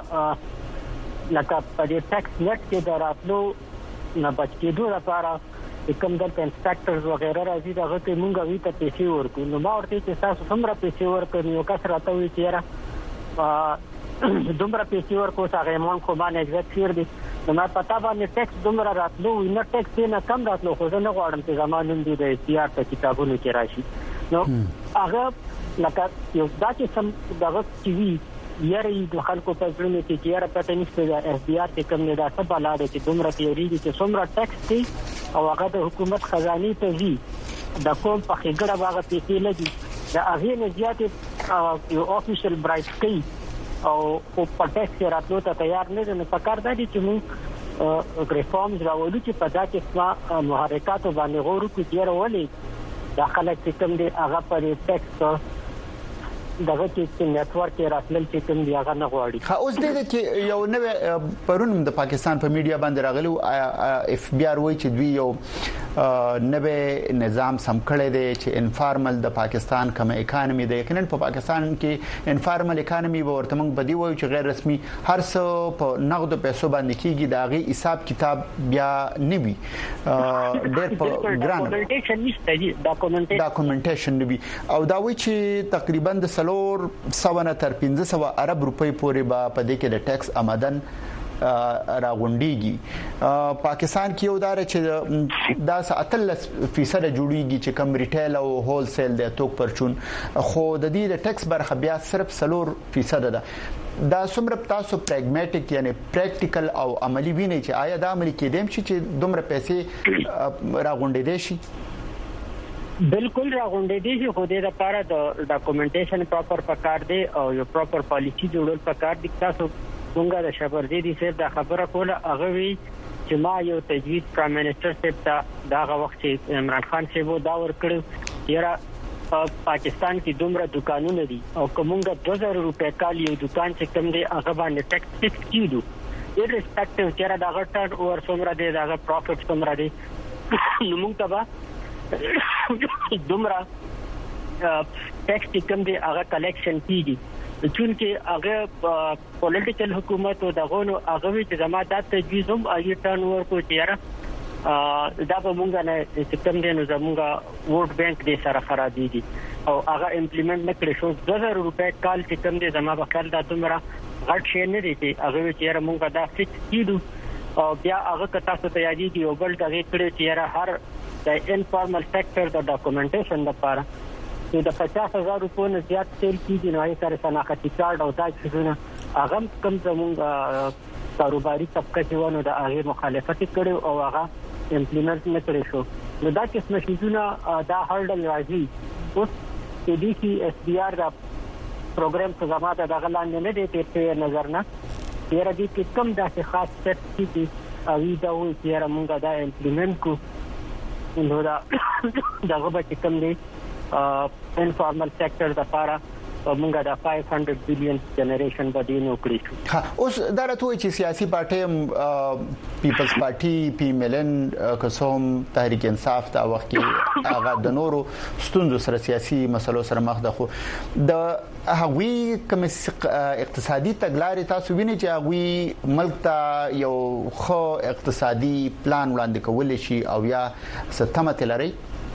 Speaker 5: مونږه لکه په دې ټیکس نت کې دراتلو نه بچ کېدو لپاره کوم د انسپکټرز وغیرہ راځي دا غته مونږه وی ته پیسې ورکو نو ما ورته چې تاسو څومره پیسې ورکړئ یو کس راته وی چې را دومره پیسې ورکو څنګه مون خو باندې ایگزیکټ کړی دی نو ما پتا باندې ټیکس دومره راتلو وینه ټیکس نه کم راتلو خو زه نه غواړم چې زمانوم دي د سیار په کتابونو کې راشي نو هغه لکه یو دا چې سم دغه چې وی یاري د خلکو په ځړنه کې چې یاره پته نشته د اف بي آر ته کوم نه دا څه بلاده چې دومره تیوري دي چې څومره ټیکس دی او هغه د حکومت خزانه ته وی د کوم په خګړه باغ پیسې لګي دا هغه نه زیات یو افیشل برایټ کوي او په ټیکس راتلو ته تیار نه دي په کار دي چې موږ ریفارمز راوړو چې په داسې اسما محرکات باندې غوړو کې ډیر ولې داخله سیستم دی هغه پر ټیکس دغه چې نتورک راتلل چې کوم دی هغه نه غواړي
Speaker 2: خو اوس دې چې یو نوې پرون د پاکستان په میډیا باندې راغلی اف بي آر وایي چې دوی یو نوې نظام سم کړی دی چې انفارمل د پاکستان کوم اکانومي د یقینا په پاکستان کې انفارمل اکانومي به ورته موږ بدی وایو چې غیر رسمي هر څه په نقد پیسو باندې کیږي دا غي حساب کتاب بیا نوي ډېر په ګران ډاکومنټیشن نوي او دا وایي چې تقریبا د لور سوانه تر پنځه سوه ارب روپۍ پورې به په دې کې د ټیکس آمدن راغونډيږي پاکستان کې یو دار چې دا اتلس فیصد جوړیږي چې کم ریټیل او هول سیل د توک پرچون خو د دې د ټیکس برخه بیا صرف سلور فیصد ده دا څومره تاسو پریګماټیک یعنی پریکټیکل او عملی ویني چې آیا دا عملی کېدم شي چې دومره پیسې راغونډې دي شي
Speaker 5: بالکل راغونډې دي چې خو دې لپاره د ډاکومنټیشن پراپر پکار دی او یو پراپر پالیسی جوړول پکار دي تاسو څنګه د شبردي دي سره د خبره کوله هغه وی چې ما یو تجوید پرایم منسٹر ته داغه وخت چې عمران خان سی وو دا ور کړو یاره پاکستان کې دومره دکانونه دي او کومګه دوه زره روپے کال یو دکان چې کم دی هغه باندې ټیکس فکس کیدو ایرسپیکټیو چې دا غټ اور څومره دی دا پروفټ څومره دی نو موږ تبا دومره ټیکس کم دی هغه کلیکشن کیږي چونکه هغه پولیټیکل حکومت او دغه نو هغه چې زما د تجویز هم اړ ټرن ورکو چیرې دا به مونږ نه چې کوم دی نو زمونږ ووټ بانک دې سره خرابېږي او هغه امپلیمنٹ نه کړی شو دوه زره روپے کال چې کوم دی زما په کال دا دومره غټ شي نه دی هغه چې مونږ دا فکس کیدو او بیا هغه کتا څه تیاری دی او بل دغه کړی چې هر د انفارمل سېکټر د ډاکومنټیشن لپاره چې د پچاس هزار روپو نه زیات سیل کیږي نو یې سره شناختی کارت او دا چې هغه کم زموږ کاروباري طبقه چې ونه د هغه مخالفت کړي او هغه امپلیمنٹ نه کړی شو نو دا چې مشیزونه دا هرډل راځي اوس چې ډي سي اس بي آر دا پروګرام څه زماده د غلاندې نه دی په نظر نه یره دې کې کم داسې خاص سټ کیږي او دا وایي چې موږ دا امپلیمنٹ کو نو دا دغه به کوم دی انفارمل سېکټر د لپاره موږ دا پنځه سوه بلین جنریشن باندې نو کړی
Speaker 2: ها اوس دا راته چې سیاسي پارټي پیپلز پارټي پی ملن قسم تحریک انصاف دا وخت کې هغه د نورو ستوندو سره سیاسي مسلو سره مخ ده خو د هغوی کوم اقتصادي تګلارې تاسو وینئ چې هغوی ملک ته یو خو اقتصادي پلان وړاندې کول شي او یا ستمه تلري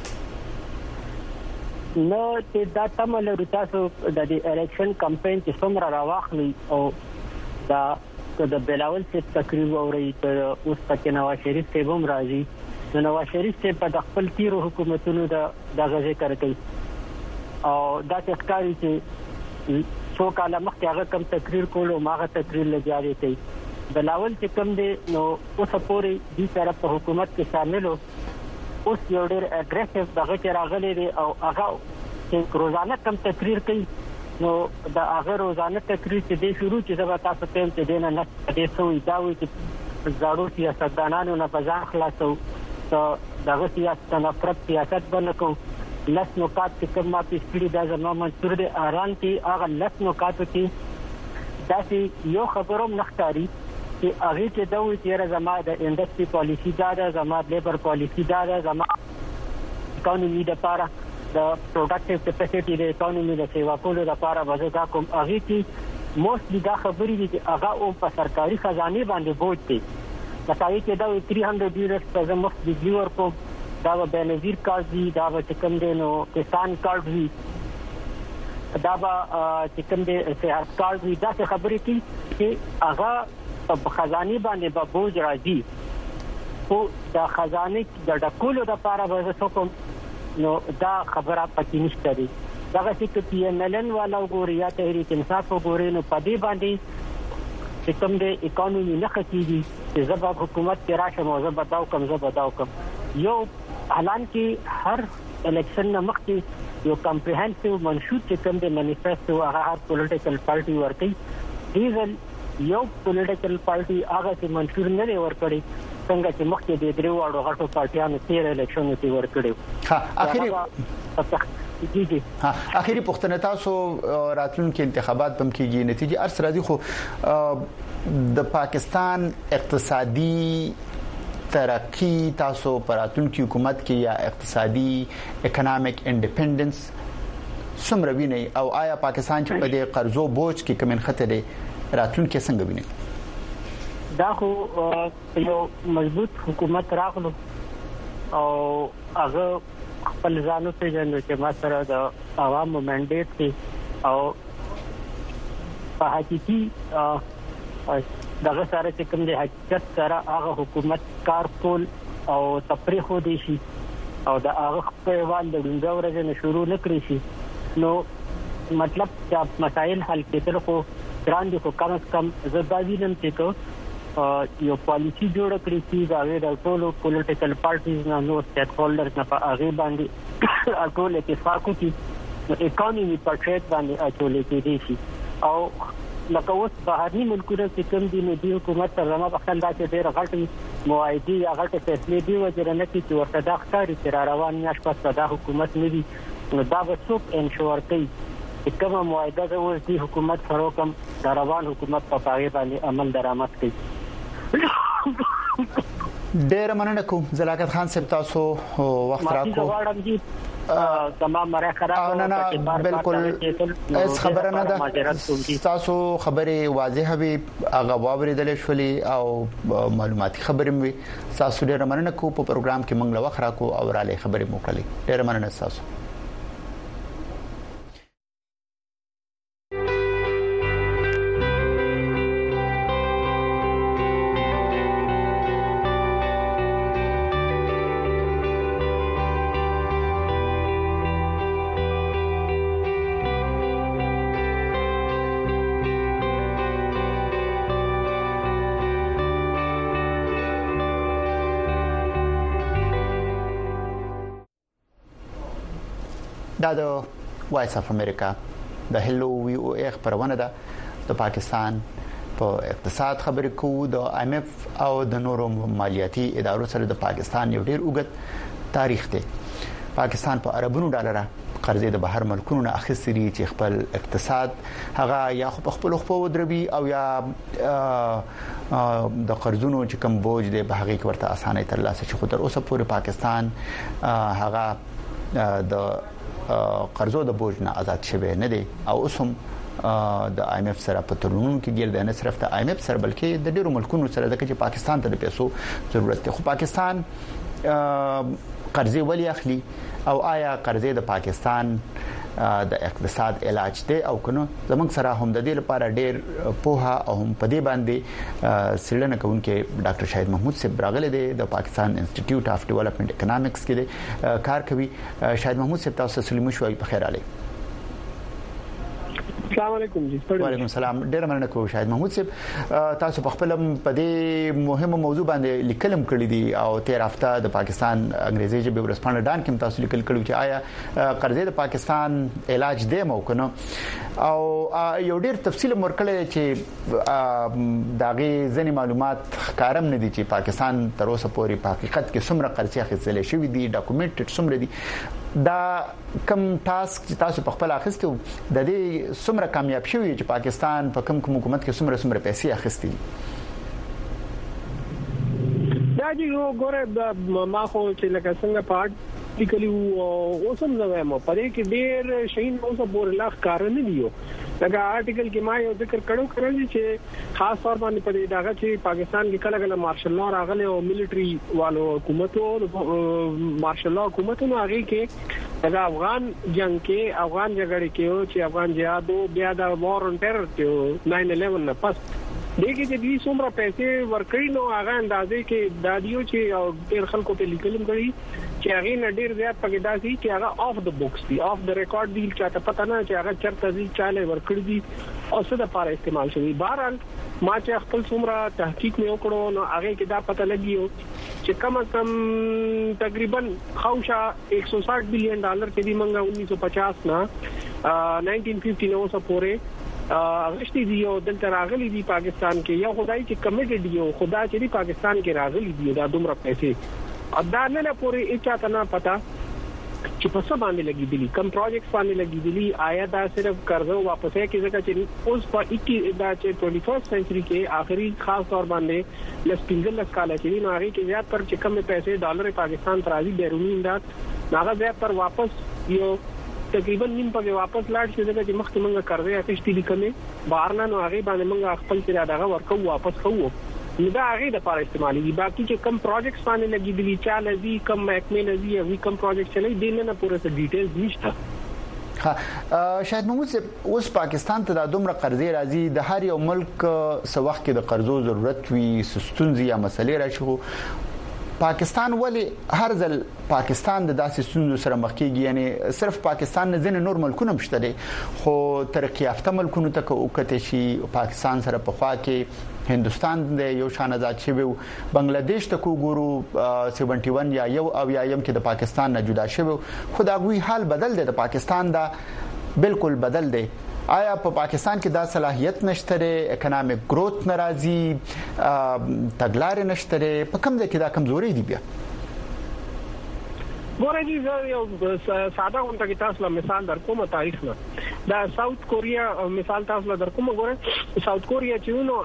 Speaker 5: نو چې دا تم له تاسو د دې الیکشن کمپاین چې څومره راوخلی او دا د بلاول څخه تقریر اوري ته اوس پکې نواز شریف ته هم راځي نو نواز شریف ته په خپل تیرو حکومتونو د دغه ذکر کوي او دا ښکاري چې څو کاله مخکې هغه کم تقریر کولو ماغه تقریر لګیاري کوي بلاول چې کوم دی نو اوس پورې دې طرف په حکومت کې شاملو اوس یو ډېر اګریسیو دغه چې راغلي دي او هغه چې روزانه کم تقریر کوي نو دا هغه روزانه تقریر چې د شروع چې زما تاسو ته ته دینه نه دې سوې دا وي چې زړو سیاستدانانو نه بازار خلاصو ته دغه سیاست نفرت سیاست باندې لس نکات چې کوم ما پیسټړي دا زما منصور دي اران کې هغه لس نکات چې دا چې یو خبروم نختاري چې هغه چې دا وي چې زما د انډستری پالیسی دا ده زما لیبر پالیسی دا ده زما اکانومي د لپاره د پروډکټیو کیپاسټي د اکانومي د سیوا کولو لپاره وځه کوم هغه کې موستلی دا خبرې دي چې هغه او په سرکاري خزانه باندې بوج دي لکه چې دا تین سو ډالر په زموږ د بلیور کو دا به بنظیر کارت دی دا به کوم دی نو کسان کارت دی دا به چې کوم دی صحت کارت دی دا څه خبرې دي چې هغه په خزانه باندې به بوج راځي او د خزانه د ډکولو لپاره وځه کوم نو دا خبره پکې نشته دي دا چې پی ایم ایل ان والا وګوري یا تحریک انصاف وګوري نو پدې باندې چې کوم د اکانومي نه خکېږي چې زبر حکومت کې راشه مو زه بتاو کوم زه بتاو کوم یو اعلان کې هر الیکشن نه مخکې یو کمپریهنسیو منشور چې کوم د مانیفیسټو هغه هر پولیټیکل پارټي ورکړي ډیزل یو پولیټیکل پارټي هغه چې منشور نه ورکړي څنګه چې مخکې د درو اړو غټو پارټیانو تیر الیکشن کې ورکړي
Speaker 2: ها اخیری
Speaker 5: جی جی
Speaker 2: ها اخیری پښتنه تاسو راتلونکي انتخابات بم کېږي نتیجه ارس راځي خو د پاکستان اقتصادي ترقی تاسو پراتونکو حکومت کې یا اقتصادي اکونومیک انډیپندنس څومره ویني او آیا پاکستان چې په دې قرضو بوج کې کمن خطر راتلونکي څنګه ویني
Speaker 5: دا خو یو مضبوط حکومت راغلو او هغه خپل ځانو ته جن چې ما سره د عوامو منډیټ دی او په حقيقي دغه سره چې کوم د حقیقت سره هغه حکومت کار کول او تفریح ودی شي او د هغه خپل وال د ډنګ ورځې نه شروع نکړي شي نو مطلب چې مسائل حل کېدل خو ګران دي خو کم از کم زبادینم چې یو پالیسی جوړ کړی چې دا د ټولو پولیټیکل پارټیز نه نو سټیټ هولډرز نه په هغه باندې ټول اتفاق وکړي اکانومي پورټریټ باندې اچولې کېږي شي او لکه اوس بهرني ملکونو چې کوم دي نو د حکومت سره ما په خپل داسې ډېر غټي موایدي یا غټي فیصلې دی وجرنه چې ورته د ښکاری چې روان نش په صدا حکومت نه دي نو دا به څوک انشور کوي چې کومه موایده د اوس دی حکومت سره کوم د روان حکومت په پاغي باندې عمل درآمد کوي
Speaker 2: ډېر مننه کوم زلاکت خان صاحب تاسو وخت راکو
Speaker 5: تمام مره خراب
Speaker 2: نه نه بالکل اس خبره نه ده تاسو خبره واضحه وي هغه واوریدل شولې او معلوماتي خبرې وي تاسو ډېر مننه کوم په پروګرام کې موږ له وخت راکو او را لې خبرې مو کړې ډېر مننه تاسو دا د وایس اف امریکا د هلو وی او اخ پرونه ده د پاکستان په اقتصاد خبرې کوو د آی ایم اف او د نورو مالیاتي ادارو سره د پاکستان یو ډیر اوږد تاریخ دی پاکستان په اربونو ډالر قرضې د بهر ملکونو نه اخیستري چې خپل اقتصاد هغه یا خپل خپل ودربي او یا د قرضونو چې کوم بوج دی به هغه ورته اسانه ترلاسه شي خو تر اوسه پورې پاکستان هغه د قرضو د بوج نه آزاد شوی نه دی او اوس هم د آی ایم اف سره په تړونونو کې ګرځي نه صرف د آی ایم اف سره بلکې د ډیرو ملکونو سره د چې پاکستان ته د پیسو ضرورت دی خو پاکستان قرضې ولې اخلي او آیا قرضې د پاکستان د اقتصاد علاج دی او کنه زمونږ سره هم د دې لپاره ډېر پوها او هم په دې باندې سړنه کوونکې ډاکټر شاهد محمود صاحب راغله دی د پاکستان انسټیټیوټ اف ډیولپمنٹ اکونومکس کې کار کوي شاهد محمود صاحب تاسو سلام شوي په خیر علي
Speaker 5: السلام علیکم جی
Speaker 2: وعلیکم السلام ډیر مننه کوم شاهد محمود صاحب تاسو په خپل په دې مهمه موضوع باندې لیکلم کړی دی او تیر هفته د پاکستان انګریزي ژبه ورسپانډ ډان کې تاسو لیکل کړو چې آیا قرضې د پاکستان علاج دی مو کنه او یو ډیر تفصیل مرکړل چې داغي ځنی معلومات ښکارم نه دي چې پاکستان تر اوسه پورې په حقیقت کې څومره قرضې اخیستل شوی دي ډاکومنټډ څومره دي دا کم ټاسک چې تاسو په خپل اخیستو د دې څومره کامیاب شوی چې پاکستان په کوم کوم حکومت کې څومره څومره پیسې اخیستي
Speaker 5: دا دی یو ګوره ما خو چې لکه څنګه پات لیکلی او سم زما پرې کې ډېر شین اوسه بور لاخ کار نه دیو دا آرټیکل کې ما یو ذکر کړو کړل چې خاص طور باندې په دې دغه چې پاکستان کې کله کله مارشل لا راغله او ملټري والو حکومتو مارشل لا حکومتونو هغه کې د افغان جنگ کې افغان جګړه کې چې افغان جهاد بیا د وار اون ټیرر کې ناین الیون نه پس دغه چې دې څومره پیسې ورکړي نو هغه اندازې کې دادیو چې ډېر خلکو په لیکلم کړی چې هغه نه ډېر زیات پکې داسي چې هغه اف د بوکس دی اف د ریکارډ دی چې تاسو پته نه چې هغه چرته دي چاله ورکړي دي او څه د لپاره استعمال شوی بهرحال ما چې خپل څومره تحقیق مې وکړو نو هغه کې دا پته لګیو چې کم از کم تقریبا خوشا ایک سو ساٹھ بلین ډالر چې دی منګه انیس سو پچاس نه نائنٹین ففٹی نو سو پورې اغشتي دی او دلته راغلي دي پاکستان کې یو خدای چې کمیټډ دی او خدا چې دی پاکستان کې راغلي دي دا دومره پیسې ادا نه پورې اچا نه پتا چې په څه باندې لګیدلی کم پروجیکټ باندې لګیدلی آیا دا صرف قرضه واپس ہے کې ځکه چې اوس په اکیس دا چې ټوئنٹی فرسٹ سنچري کې آخري خاص طور باندې لسپینګل لسکاله چې نو هغه کې زیات پر چې کم پیسې ډالر پاکستان ترازی بیرونی امداد هغه زیات پر واپس یو تقریبا نیم په واپس لاړ شي دغه چې مخکې موږ قرضې اخیستې دي کمه بهر نه نو هغه باندې موږ خپل چې دغه ورکو واپس کوو نو دا هغه د لپاره استعمالي دي باقي چې کم پروجیکټس باندې لګیدلي چاله دي کم محکمې نه دي وی کم پروجیکټ چلای دي نه پوره څه ډیټیلز نشته
Speaker 2: ها شاید محمود صاحب اوس پاکستان ته د دومره قرضې راځي د هر یو ملک څو وخت کې د قرضو ضرورت وي سستونزي یا مسلې راشي پاکستان ولی هر ځل پاکستان د داسې ستونزو سره مخ کیږي یعنی صرف پاکستان نه ځینې نور ملکونه مشته دي خو ترقی یافته ملکونه ته وکټي شي پاکستان سره په خوا کې هندستان د یو شان آزاد شوی بنگلاديش ته کو ګورو سیونټي ون یا یو او یا یم کې د پاکستان نه جدا شوی خداګوي حال بدل دی د پاکستان دا بالکل بدل دی آیا په پاکستان کې دا صلاحیت نشته اکونومیک گروث ناراضي تګلارې نشته په کوم ځای کې دا کمزوري دي بیا
Speaker 5: ګورې دي یو ساده غونډه کې تاسو له مثال درکوم تاریخ نه دا ساوث کوریا مثال تاسو له درکوم ګورې ساوث کوریا چې نو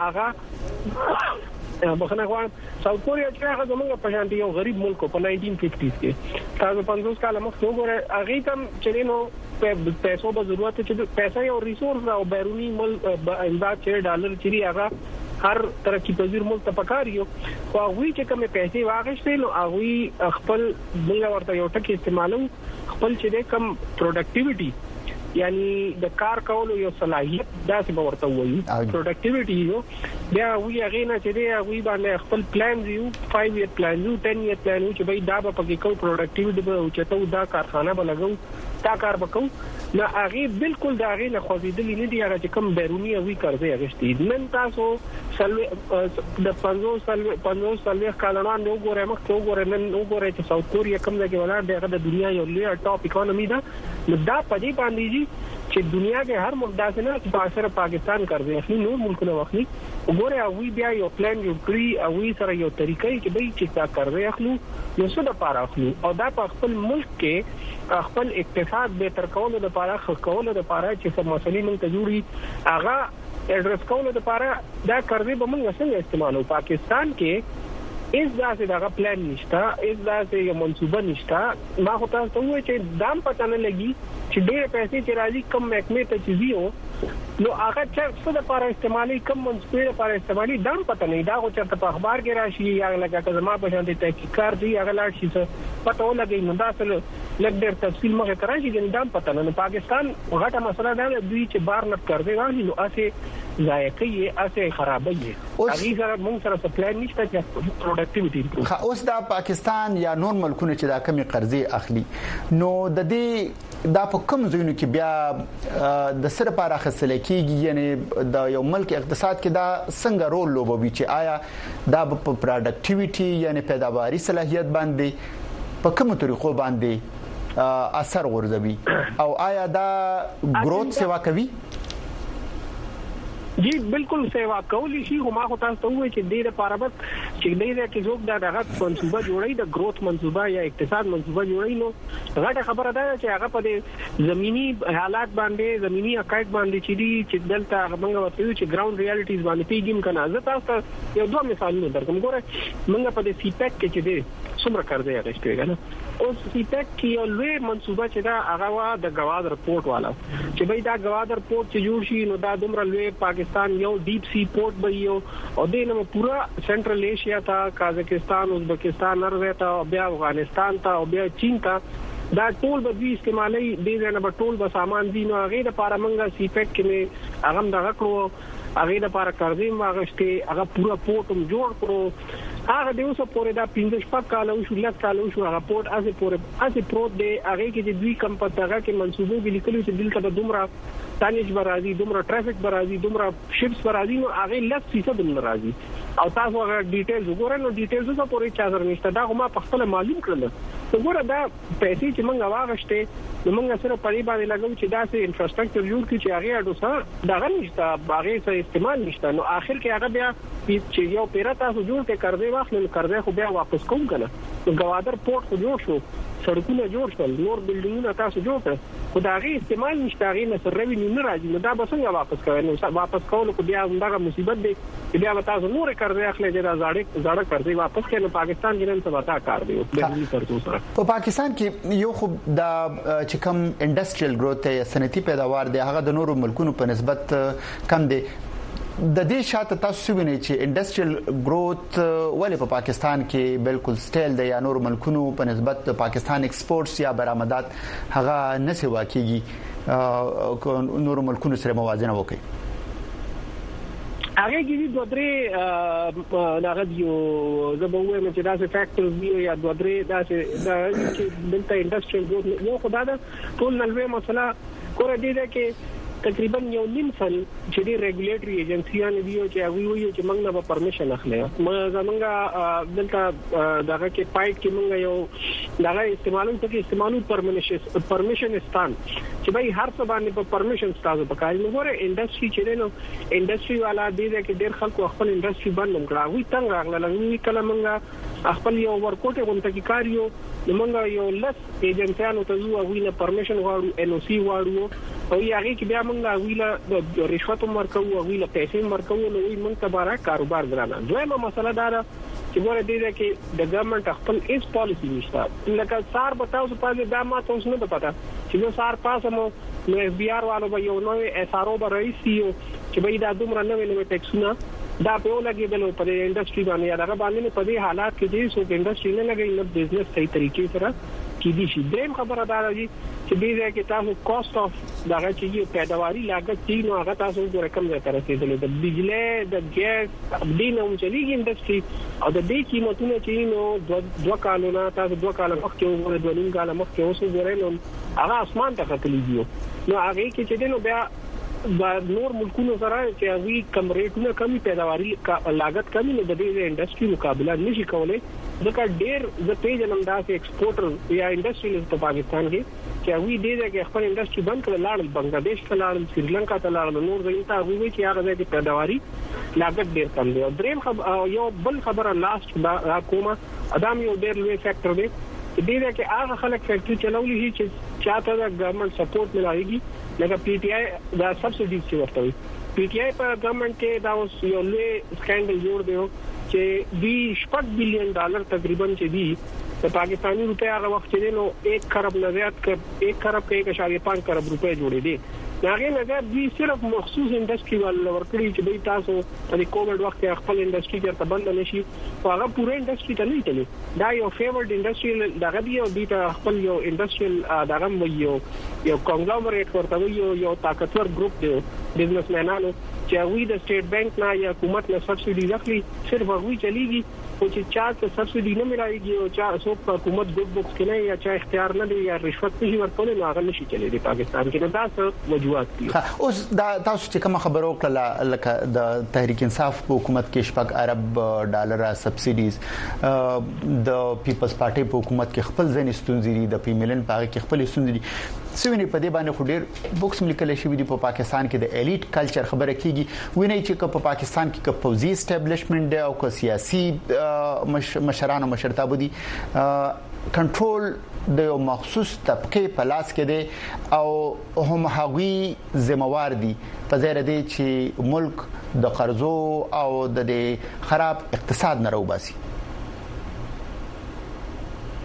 Speaker 5: هغه بخنه غواړم ساوث کوریا چې هغه زموږ په شان دی یو غریب ملک په نائنټین ففټیز کې تاسو پنځوس کال مخکې وګورئ هغه تم چې نو پیسو به ضرورت چې پیسې او ریسورس او بیرونی مل امداد چې ډالر چری هغه هر ترقی پذیر ملک ته پکاریو خو هغه چې کومه پیسې واغښتې نو هغه خپل بل ورته یو ټکی استعمالو خپل چې کم پروډکټیویټي یعنی د کار کولو یو صلاحیت داسې به ورته وایي پروډکټیویټي یو بیا وی هغه نه چې دی هغه باندې خپل پلان یو فایو ایئر پلان یو ټن ایئر پلان چې به دا به پکې کو پروډکټیویټي به او چې دا کارخانه به لګو تا کار وکاو نه هغه بالکل دا هغه نه خوځیدلی نه دی هغه چې کوم بیرونی او قرضې اغشتي نن تاسو سلوي د پنځوس سلوي پنځوس سلوي کالونان نو ګورې مخ ته ګورې نن نو ګورې چې ساوث کوریا کوم ځای کې ولاړ دی هغه د دنیا یو لوی ټاپ اکانومي ده نو دا پدې باندې چې دنیا کې هر ملک داسې نه چې په اثر پاکستان کوي اخلي نور ملکونه واخلي وګوره او بیا یو پلان جوړ کړی او سره یو طریقې کې به چې تا کوي اخلو نو څه د پاره اخلو او دا په خپل ملک کې خپل اقتصاد به تر کولو د پاره خو کولو د پاره چې څه مسلې مونږ ته جوړي هغه اډرس کولو د پاره دا کوي به موږ څنګه استعمالو پاکستان کې اس داسې دغه پلان نشته اس داسې یو منصوبه نشته ما خو تاسو ته وایي چې دام پته نه لګي چې ډېر پیسې چې راځي کم محکمې ته چې زیو نو هغه چې څه د لپاره استعمالي کم منصوبې لپاره استعمالي دام پته نه دا خو چې په اخبار کې راشي یا لکه زما په شان دي تحقیقات دی هغه لاړ شي څه پته ولګي نو دا څه لږ ډېر تفصیل مخه تراشي چې دام پته نه پاکستان غټه مسله ده دوی چې بار نه کوي والی نو اسه ذایقه یې اسه خرابوي هغه سره موږ سره سپلای نشته چې پروډکټیویټي
Speaker 2: اوس دا پاکستان یا نور ملکونه چې دا کمی قرضې اخلي نو د دې دا په کوم ځایونو کې بیا د سره لپاره خصل کېږي یعنی د یو ملک اقتصاد کې دا څنګه رول لوبوي چې آیا دا په پروډکټیویټي یعنی پیداواري صلاحیت باندې په کومو طریقو باندې اثر غورځوي او آیا دا گروث سیوا کوي
Speaker 5: جی بالکل سیوا کولی شي خو ما خو تاسو ته وایي چې د لپاره به چې دې کې څوک دا دغه منصوبه جوړي د گروث منصوبه یا اقتصاد منصوبه جوړي نو غټه خبره ده چې هغه په زميني حالات باندې زميني حقایق باندې چې دي چې دلته موږ وایو چې ګراوند ریالټیز باندې پیګم کنه زه تاسو ته یو دوه مثالونه درکوم ګوره موږ په دې سیپک کې چې دې څومره قرضې اخیستې کنه اوس سیپک کې یو لوی منصوبه چې دا هغه وا د غواد رپورت والا چې به دا غواد رپورت چې جوړ شي نو دا دومره لوی پاکستان یو ډیپ سی پورت به یو او دینه پورا سنټرل ایشیا ته قازقستان ازبکستان نروے ته بیا افغانستان ته او بیا چین ته دا ټول به دوی استعمالي دي نه به ټول به سامان دي نو هغه د لپاره موږ سیپک کې هغه دغه کړو هغه د لپاره کارځم واغشته هغه پورا پورت جوړ کړو هغه د اوسه پورې دا پنځه شپږ کال او شو لږ کال او شو هغه پورت اسه پورې اسه پروت دی هغه کې د دوی کم پتاګه کې منسوبو کې لیکلو چې دلته به دومره تانیش برازي دومره ټرافیک برازي دومره شپس برازي نو هغه لږ فیصد برازي او تاسو هغه ډیټیلز وګورئ نو ډیټیلز اوسه پورې چا سره نشته دا کومه په خپل معلوم کړل وګوره دا پیسې چې موږ واغشته نو موږ سره پرې باندې لګو چې دا سه انفراستراکچر جوړ کړي چې هغه اډو سره دا غنښت هغه سره استعمال نشته نو اخر کې هغه بیا چې یو پیرا تاسو جوړ کې قرضې واخلل قرضې خو بیا واپس کوم کنه نو غوادر پورت خو جوړ شو سړکونه جوړ شول نور بلډینګونه تاسو جوړ کړ خو دا غي استعمال نشته هغه نه سره روي نه راځي نو دا به څنګه واپس کوي نو واپس کول کو بیا همدغه مصیبت دی چې بیا تاسو نور قرضې اخلي چې دا زړه زړه قرضې واپس کړي نو پاکستان کې نن څه وتا کار دی بهرني ترڅو سره
Speaker 2: په پاکستان کې یو خو د چې کوم انډستریال گروث یا صنعتي پیداوار دی هغه د نورو ملکونو په نسبت کم دی د دې شاته تاسو وینئ چې انډستریال گروث ولې په پاکستان کې بالکل سټیل دی یا نور ملکونو په نسبت د پاکستان ایکسپورټس یا برآمدات هغه نه سي واکېږي نور ملکونو سره موازنه وکړي
Speaker 5: هغه کې دوه درې هغه یو زبوه مې چې دا څه فیکټورز دی یا دوه درې دا چې دلته انډستریال گروث یو خدای دا ټول نلوي مسله کور دی دا کې تقریبا یو نیم سال چې د ریګولیټری ایجنسیانو دی چې هغه ویو چې موږ نه پرمیشن اخلي موږ زمونږه دلته دغه کې پایټ کې موږ یو دغه استعمالون ته کې استعمالو پرمیشن پرمیشن ستان چې به هر څه باندې په پرمیشن ستاسو په کار نه غوړي انډستری چې نو انډستری والا دی چې ډېر خلکو خپل انډستری باندې کړه وي څنګه راغله کله موږ خپل یو ورکوټه غونډه کې کاریو موږ یو لس ایجنسیانو ته زو وینه پرمیشن غواړو ان او سی غواړو او یې هغه کې بیا موږ ویله رشوت ورکو او ویله پیسې ورکو نو وی موږ تبارک کاروبار ګرانه دویمه مسله دا چې ګوره دې کې د ګورنمنت خپل هیڅ پالیسی نشته لکه سار بتاو څه پاتې دا ما تاسو نه پتا چې نو سار پاسمو نو اف بي ار والو به یو نوې اس ار او به رئیس یو چې به دا دومره نوې نوې ټیکسونه دا په لګي بل په انډستری باندې یا دا باندې په دې حالات کې دې سو انډستری نه لګي نو بزنس صحیح طریقې سره کې دي شي دریم خبره دا راځي چې دې کې تاسو کاست اف دا چې یو پیداواري لاګت چې نو هغه تاسو د رقم ځای تر رسیدلې د بجلی د ګیس دې نو چې لګي انډستری او د دې قیمتونه چې نو دوه کالونه تاسو دوه کال مخکې وګورئ دوه نیم کال مخکې اوس وګورئ نو هغه اسمان ته ختلې دي نو هغه کې چې نو بیا د نور ملکونو سره چې هغه کم ریټونه کمی پیداواري لاګت کمی نه د دې انډستری مقابله نشي کولای ځکه ډېر د پیژنم داسې ایکسپورټر یا انډستریز په پاکستان کې چې هغه دې د خپل انډستری بند کړل لاړل بنگلاديش ته لاړل سریلانکا ته لاړل نور ځای ته هغه چې هغه د پیداواري لاګت ډېر کم دی او دریم خبر یو بل خبره لاست دا کومه ادم یو ډېر لوی فیکٹر دی دې کې هغه خلک فیکټری چلولې شي چې چاته د ګورنمنت سپورټ ملایږي لکه پی ټی آی دا سبسایډي چې ورته وي پی ټی آی په ګورنمنت کې دا اوس یو لوی سکینډل جوړ دی چې دوی شپږ بلین ډالر تقریبا چې دی د پاکستاني روپیا هغه وخت چې نو एक खरब نه زیات ک एक खरब کې एक اشاریه पाँच खरब روپے جوړې دي هغه نه دوی صرف مخصوص انډستری ول ورکړي چې دوی تاسو په کووډ وخت کې خپل انډستری ته بند نشي او هغه پوره انډستری ته نه تللی دا یو فیورډ انډستری دغه دی او دوی ته خپل یو انډستریال دغه یو یو کنګلومریټ ورته یو یو طاقتور ګروپ دی بزنسمنانو چې هغه د سټیټ بانک نه یا حکومت نه سبسایډي اخلي صرف هغه چلیږي او چې چا ته سبسایډي نه ملایږي او چا څوک په حکومت ګډ بوکس کې نه یا چا اختیار نه دی یا رشوت نه ورکول نه هغه نشي چلی دی پاکستان کې دا څه وجوهات دي
Speaker 2: اوس دا تاسو چې کوم خبرو کړه لکه د تحریک انصاف په حکومت کې شپږ ارب ډالر سبسایډیز د پیپلز پارټي په حکومت کې خپل ځین ستونزې دي د پیملن په کې خپل ستونزې دي سویني په دې باندې خو ډېر بوکس ملکل شي دی په پاکستان کې د الیټ کلچر خبره کیږي ویني چې په پاکستان کې ک پوزي اسټابلیشمنت دی او ک سیاسي مشرانو مشرتابه دي کنټرول د یو مخصوص طبقه په لاس کې دی او هم هغوی ذمہوار دي په ځای ردی چې ملک د قرضو او د خراب اقتصاد نه راوباسي
Speaker 5: نو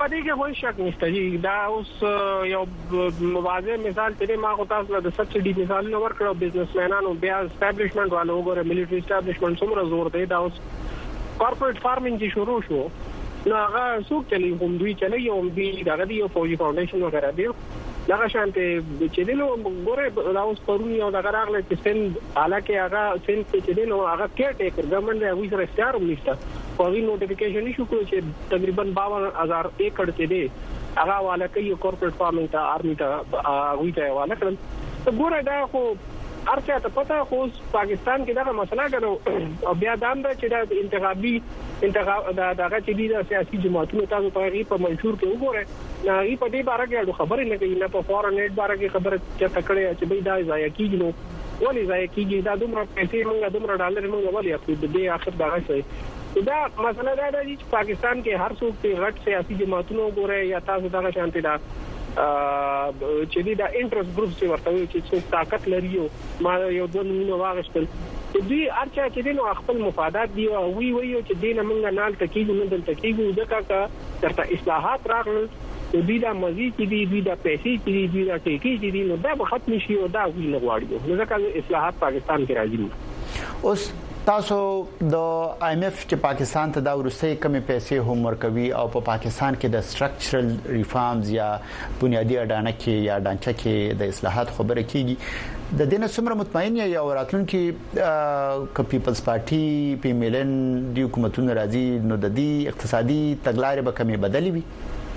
Speaker 5: پدې کې هیڅ شک نشته چې دا اوس یو واضح مثال ته ما خو تاسو د سبسيډي مثال نو ورکړو بزنسمنانو بیا اسټابلیشمنت والو وګوره ملټري اسټابلیشمنت څومره زور دی دا اوس کارپوریټ فارمینګ چې شروع شو نو هغه څوک چلی هم دوی چلی یو بي دغه دی یو فوجي فاونډیشن وغیرہ دی دا شانته چې دینو ګوره دا اوس پرونی او دا راغله چې سن حالکه هغه سن چې دینو هغه کېر ټیکر ګورنمنت هغه سره اختیار نشته په وی نوټیفیکیشن شو چې تقریبا باون هزار ایکڑ کې دی هغه والا کوي کارپوریټ فارمینګ ته آرمي ته وی ته والا کړل ګوره دا خو ارچا ته پتا خو پاکستان کې دا مسله غواړو او بیا دا هم چې دا انتخابي انتخاب دا دغه چې دي د سیاسي جماعتونو تاسو په غي په منشور کې وګوره نه ای په دې باره کې خبرې نه کوي نه په فورن نیټ باره کې خبره چې تکړه چې به دا ځای کېږي نو ولې ځای کېږي دا دومره پیسې موږ دومره ډالر موږ ولې خپل دې اخر دغه شي دا مسله دا ده چې پاکستان کې هر څوک په غټ سیاسي جماعتونو وګوره یا تاسو دغه شانتي دا چې دا انټرست ګروپ چې ورته وي چې څو طاقت لري ما یو د نوو واغشتل دوی ارچا چې دینو خپل مفادات دی او وی وی چې دینه موږ نال تکیږو نه دل تکیږو ځکه کا ترته اصلاحات راغلل دوی دا مزید دي دوی دا پیسې دي دوی دا ټیکی دي نو دا به ختم شي او دا وی نه غواړي نو ځکه اصلاحات پاکستان کې راځي
Speaker 2: اوس تاسو د آی ایم ایف چې پاکستان ته دا ورسې کمی پیسې هم ورکوي او په پاکستان کې د سټرکچرل ریفارمز یا بنیادی اډانه کې یا ډانچه کې د اصلاحات خبره کیږي د دینه څومره مطمئن یا وراتلونکي ک پیپلز پارټي پی ملن د حکومتونو راځي نو د دې اقتصادي تګلارې به کمی بدلی وي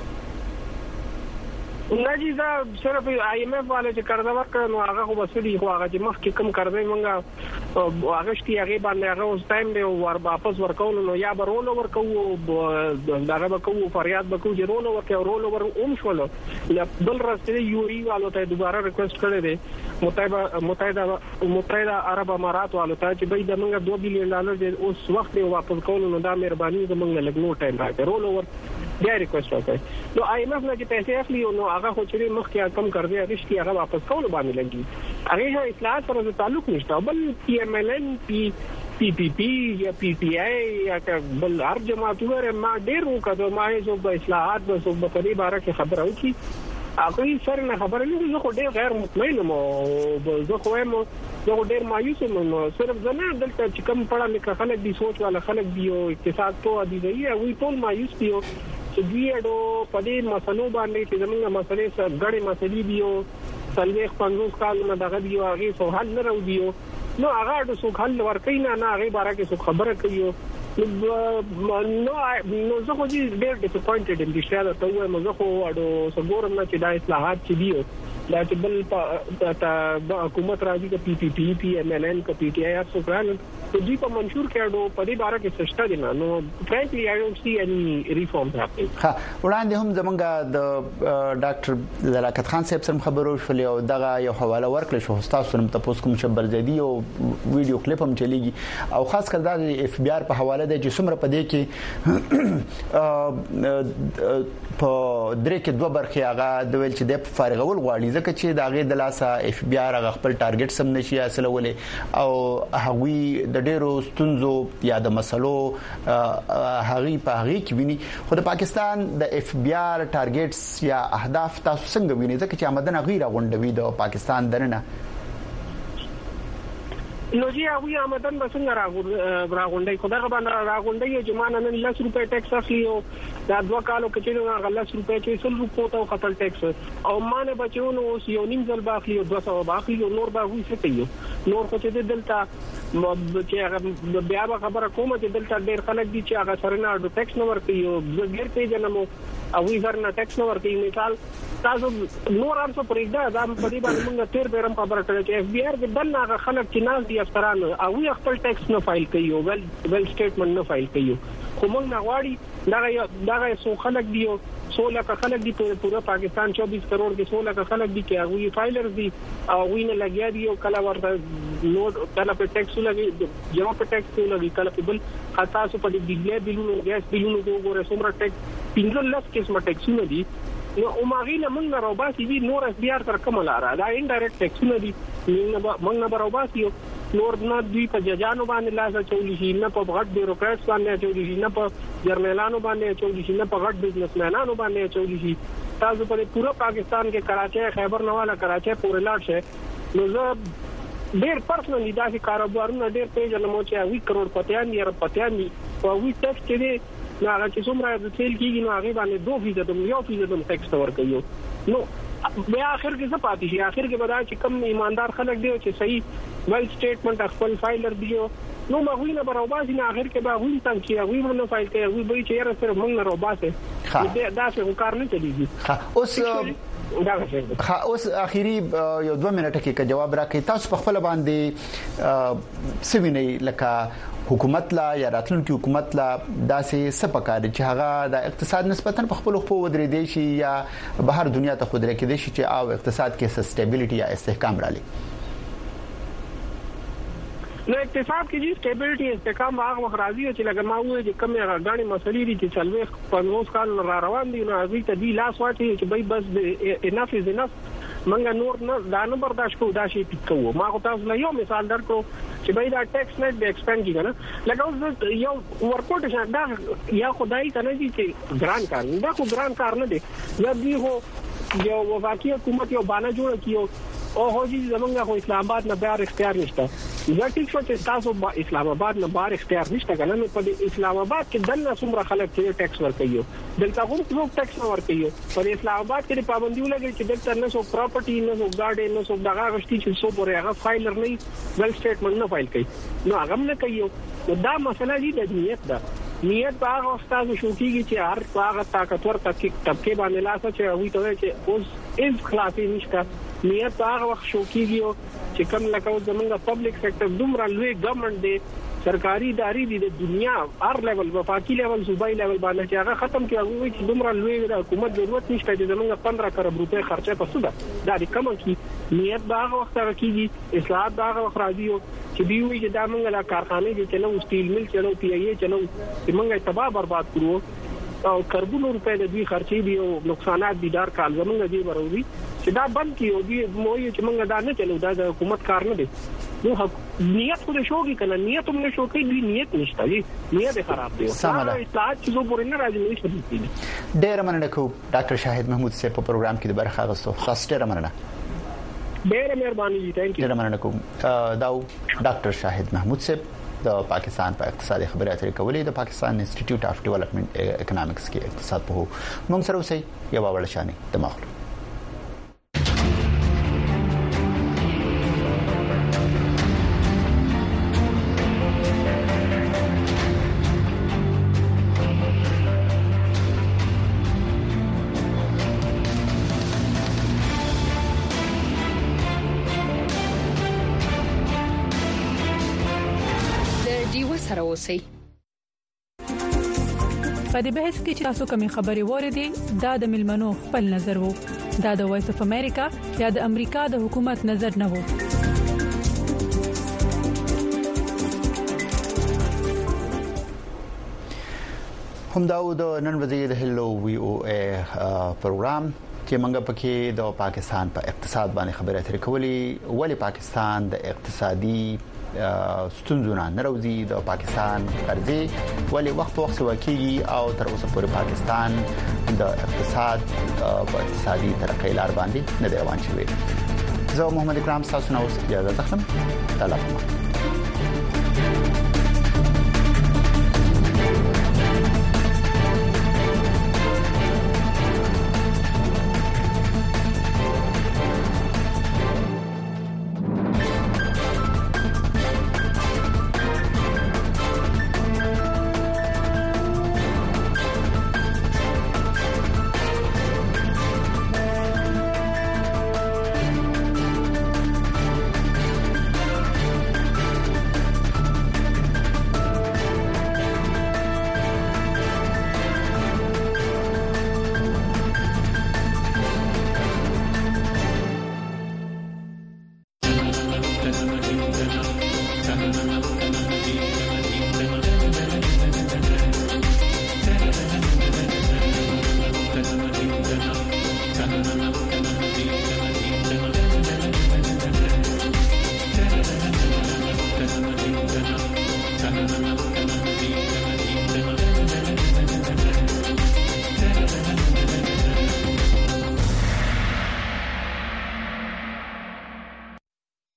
Speaker 5: نجی دا صرف آی ایم ایف والے چې قرض ورکړ نو هغه خو بسړي خو هغه چې مخکې کم قرضې مونږه هغه شتي هغه باندې هغه اوس ټایم دی ور واپس ورکول نو یا برول ورکو دغه وکړو فریاد وکړو چې رول ورکو رول ور اوم شول بل راسته یو ای والو ته دوباره ریکوست کړی دی متحده متحده متحده عرب امارات والو ته چې به د مونږه دوه بلین ډالر د اوس وخت واپس کول نو دا مهرباني زمونږ لګنو ټایم راځي رول ور بیا ریکوست وکړي نو آی ایم ایف نه چې پیسې اخلي نو هغه خو چې مخکې کم قرضې رښتیا هغه واپس کول باندې لګي هغه اصلاحات سره تعلق نشته بل پی ایم ایل ان پی پی پی پی یا پی ټی آی یا بل هر جماعتونه ما ډېر وکړو ما یې په اصلاحات د صوبې په اړه باره خبره وکړي هغه سره نه خبره نه زه خو ډېر غیر مطمئن مو زه خو هم زه ډېر مایوس یم صرف زنه دلته چې کوم پړه لیکه خلک دي سوچ والا خلک دی او اقتصاد ته دي دی او ټول مایوس دي چې دیړو په دې مسلو باندې چې زمونږ مسلې سره غړي مسلې دی او څلويخ پنځوس کال نه دغه دی او هغه څه حل نه راوډي نو هغه د څه حل ورکې نه نه هغه باره کې څه خبره کوي نو نو زه خو دې ډېر ډیسپوینټډ یم چې شاید ته وایم زه خو اډو څنګه نه چې دا اصلاحات چې دی دا چې بل په حکومت راځي د پی پی پی پی ایم ایل ان کا پی ټی آی څو ګران ته دې په منشور کې اډو په دې باره کې څه دي نو فرانکلی آی ډونټ سی اني ریفارمز هپینګ
Speaker 2: ها وړاندې هم زمونږ د ډاکټر زلاکت خان صاحب سره خبرو شولې او دغه یو حواله ورکړل شو تاسو هم تاسو کوم شبر زدي او ویډیو کلیپ هم چلیږي او خاص کر د اف بی آر په حواله د جسمره په دې کې په درې کې دوه برخې هغه د ویل چې د فارغول غواړي ځکه چې دا غي د لاسه اف بی آر هغه خپل ټارګټ سم نشي حاصلولې او هغوی د ډیرو ستونزو یا د مسلو هغوی په هغه کې ویني خو د پاکستان د اف بی آر ټارګټس یا اهداف تاسو څنګه ویني ځکه چې آمدنه غیر غونډوي د پاکستان درنه
Speaker 5: نو جی هغه آمدن بسنګ راغونډي خدای باندې راغونډي چې مان نن لس روپے ټیکس اخلي او دا دوه کالو کې چې هغه لس روپے چې سل روپو ته خپل ټیکس او مان بچو نو یو نیم ځل باخلي او دوه سو باخلي او نور به وي څه کوي نور خو چې دلته چې هغه بیا به خبره کومه چې دلته ډېر خلک دي چې هغه سره نه ټیکس نو ورکوي او زګر ته جنمو او وی ورنه ټیکس نو ورکوي مثال تاسو نور ارسو پرېږده دا په دې باندې موږ تیر بیرم خبره کړې چې اف بی آر د بل هغه خلک چې ناز دي افسران او وی خپل ټیکس نه فایل کوي او ول ول سټیټمنټ نه فایل کوي خو موږ نه غواړي دا دا سو خلک دی او سولہ خلک دی په پورا پاکستان چوبیس کروڑ کې سولہ خلک دی چې هغه فایلر دي او وی نه لګیا دي او کله ورته نوٹ کله په ټیکس لګي جمع په ټیکس لګي کله په بل خاصه په دې بجلی بلونو ګیس بلونو وګوره څومره ټیکس پنځه لس قسمه ټیکسونه دي نو اوماغینه موږ راوباسي دي نور اس بي آر تر کومه لاره دا انډایرکټ ټیکسونه دي موږ نه راوباسي نور نه دوی په ججانو باندې لاس چولې شي نه په غټ بیوروکراتس باندې چولې شي نه په جرنیلانو باندې چولې شي نه په غټ بزنسمنانو باندې چولې شي تاسو په پورا پاکستان کې کراچي خیبر نواله کراچي پورې لاړ شي نو زه ډېر پرسنلی دا چې کاروبارونه ډېر پیژنم چې وی کروڑ پتیان دي پتیان دي او وی ټیکس کې دي نو هغه چې څومره د سیل کېږي نو هغه باندې دوه فیصد هم یو فیصد هم ټیکس ورکوي نو بیا اخر کې څه پاتې شي اخر کې به دا چې کم ایماندار خلک دی چې صحیح ویل سټیټمنټ خپل فایلر دیو نو مغوی نه برابر نه اخر کې به غوښتل تم چې غوښتل نه فایل کوي غوښتل به چې سره موږ نه روباسه دا څه کار نه چلیږي
Speaker 2: اوس خا اوس اخیری یو دوه منټه کې جواب راکړئ تاسو په خپل باندې سوینې لکه حکومت لا یا راتلونکي حکومت لا داسې سپکار چې هغه د اقتصاد نسبتاً په خپل خو ودرې دی شي یا بهر دنیا ته خود لري کې دي چې او اقتصاد کې سټیبلیټي یا استحکام رالي
Speaker 5: نو اقتصاد کې چې سټیبلیټي استحکام هغه وخت راځي چې لکه ما وایي چې کومه غاڼې مسلې دي چې څلوي پنځوس کال را روان دي نو هغه ته دی لاس واچي چې بای بس انف از انف منګه نور نه دا نه برداشت کوو دا شي پکو ما خو تاسو له یو مثال درکو چې بای دا ټیکس نه به ایکسپاند کیږي نه لکه اوس یو ورکوټ شه دا یا خدای ته نه دي چې ګران کار دا خو ګران کار نه دی یا دی هو یو وفاقي حکومت یو باندې جوړ کیو او هوجي زمونږه خو اسلام آباد نه بهر اختیار نشته دا ټیک شو چې تاسو اسلام آباد نه بهر اختیار نشته کنه نو په اسلام آباد کې دنه څومره خلک چې ټیکس ورکوي دلته هم څوک ټیکس نه ورکوي په اسلام آباد کې پابندي ولګي چې دلته نه څوک پراپرټي نه څوک ګاډي نه څوک دغه غشتي چې څوک ورې هغه فایلر نه ویل سټیټمنټ نه فایل کوي نو هغه نه کوي نو دا مسله دي د نیت ده نیت باغ استاد شو کیږي چې هر باغ طاقتور طبقه باندې لاسه چې وي ته چې اوس از خلاصي نشته نیت باغ وخت شو کیږي چې کوم لکه زمونږ پبلک سېکټر دومره لوی ګورنمنت دی سرکاري ادارې دي د دنیا هر لیول وفاقي لیول صوبایي لیول باندې چې هغه ختم کیږي چې دومره لوی د حکومت ضرورت نشته چې زمونږ پندرہ کروڑ روپے خرچه پسو ده دا د کوم کی نیت باغ وخت کیږي اصلاحات باغ وخت راځي چې دی وی چې دا موږ لا کارخانه دي چې نو سټیل مل چلو پی ای چلو چې موږ تباہ برباد کړو او کربونو روپے د دوی خرچي دي او نقصانات دي دار کال زمونږ دي وروري چې دا بند کیو دي موي چې موږ دا نه چلو دا د حکومت کار نه دي نو نیت خو د شوګي کنه نیت هم نه شوګي دی نیت نشته دی نیت خراب دی
Speaker 2: سماله
Speaker 5: اصلاحات چې زه پورې نه راځم نشته دي
Speaker 2: ډېر مننه کوم ډاکټر شاهد محمود صاحب په پروګرام کې د برخه غوښتو خاص ډېر مننه
Speaker 5: ډېر مهرباني دي ثانک یو
Speaker 2: ډېر مننه کوم دا ډاکټر شاهد محمود صاحب د پاکستان په اقتصادي خبرې اترې کولې د پاکستان انسټیټیوټ اف ډیولپمنٹ اکونومکس کې اقتصاد په موږ سره اوسئ یو وړ شانې د مخلو
Speaker 4: سره اوسئ په دې بحث کې چې تاسو کومې خبرې وریدي دا د ملمنو خپل نظر وو دا د وایس اف امریکا یا د امریکا د حکومت نظر نه وو
Speaker 2: هم دا د نن ورځې د هلو وی او ای پروګرام چې موږ پکې د پاکستان په اقتصاد باندې خبرې اترې کولې ولی پاکستان د اقتصادي ستونزونه ناروزي د پاکستان قرضې ولی وخت وخت واقعي او تر اوسه پورې پاکستان د اقتصاد په اقتصادي ترقۍ لار باندې نه دی روان شوی زه محمد اکرام تاسو نو اجازه اخلم تعالی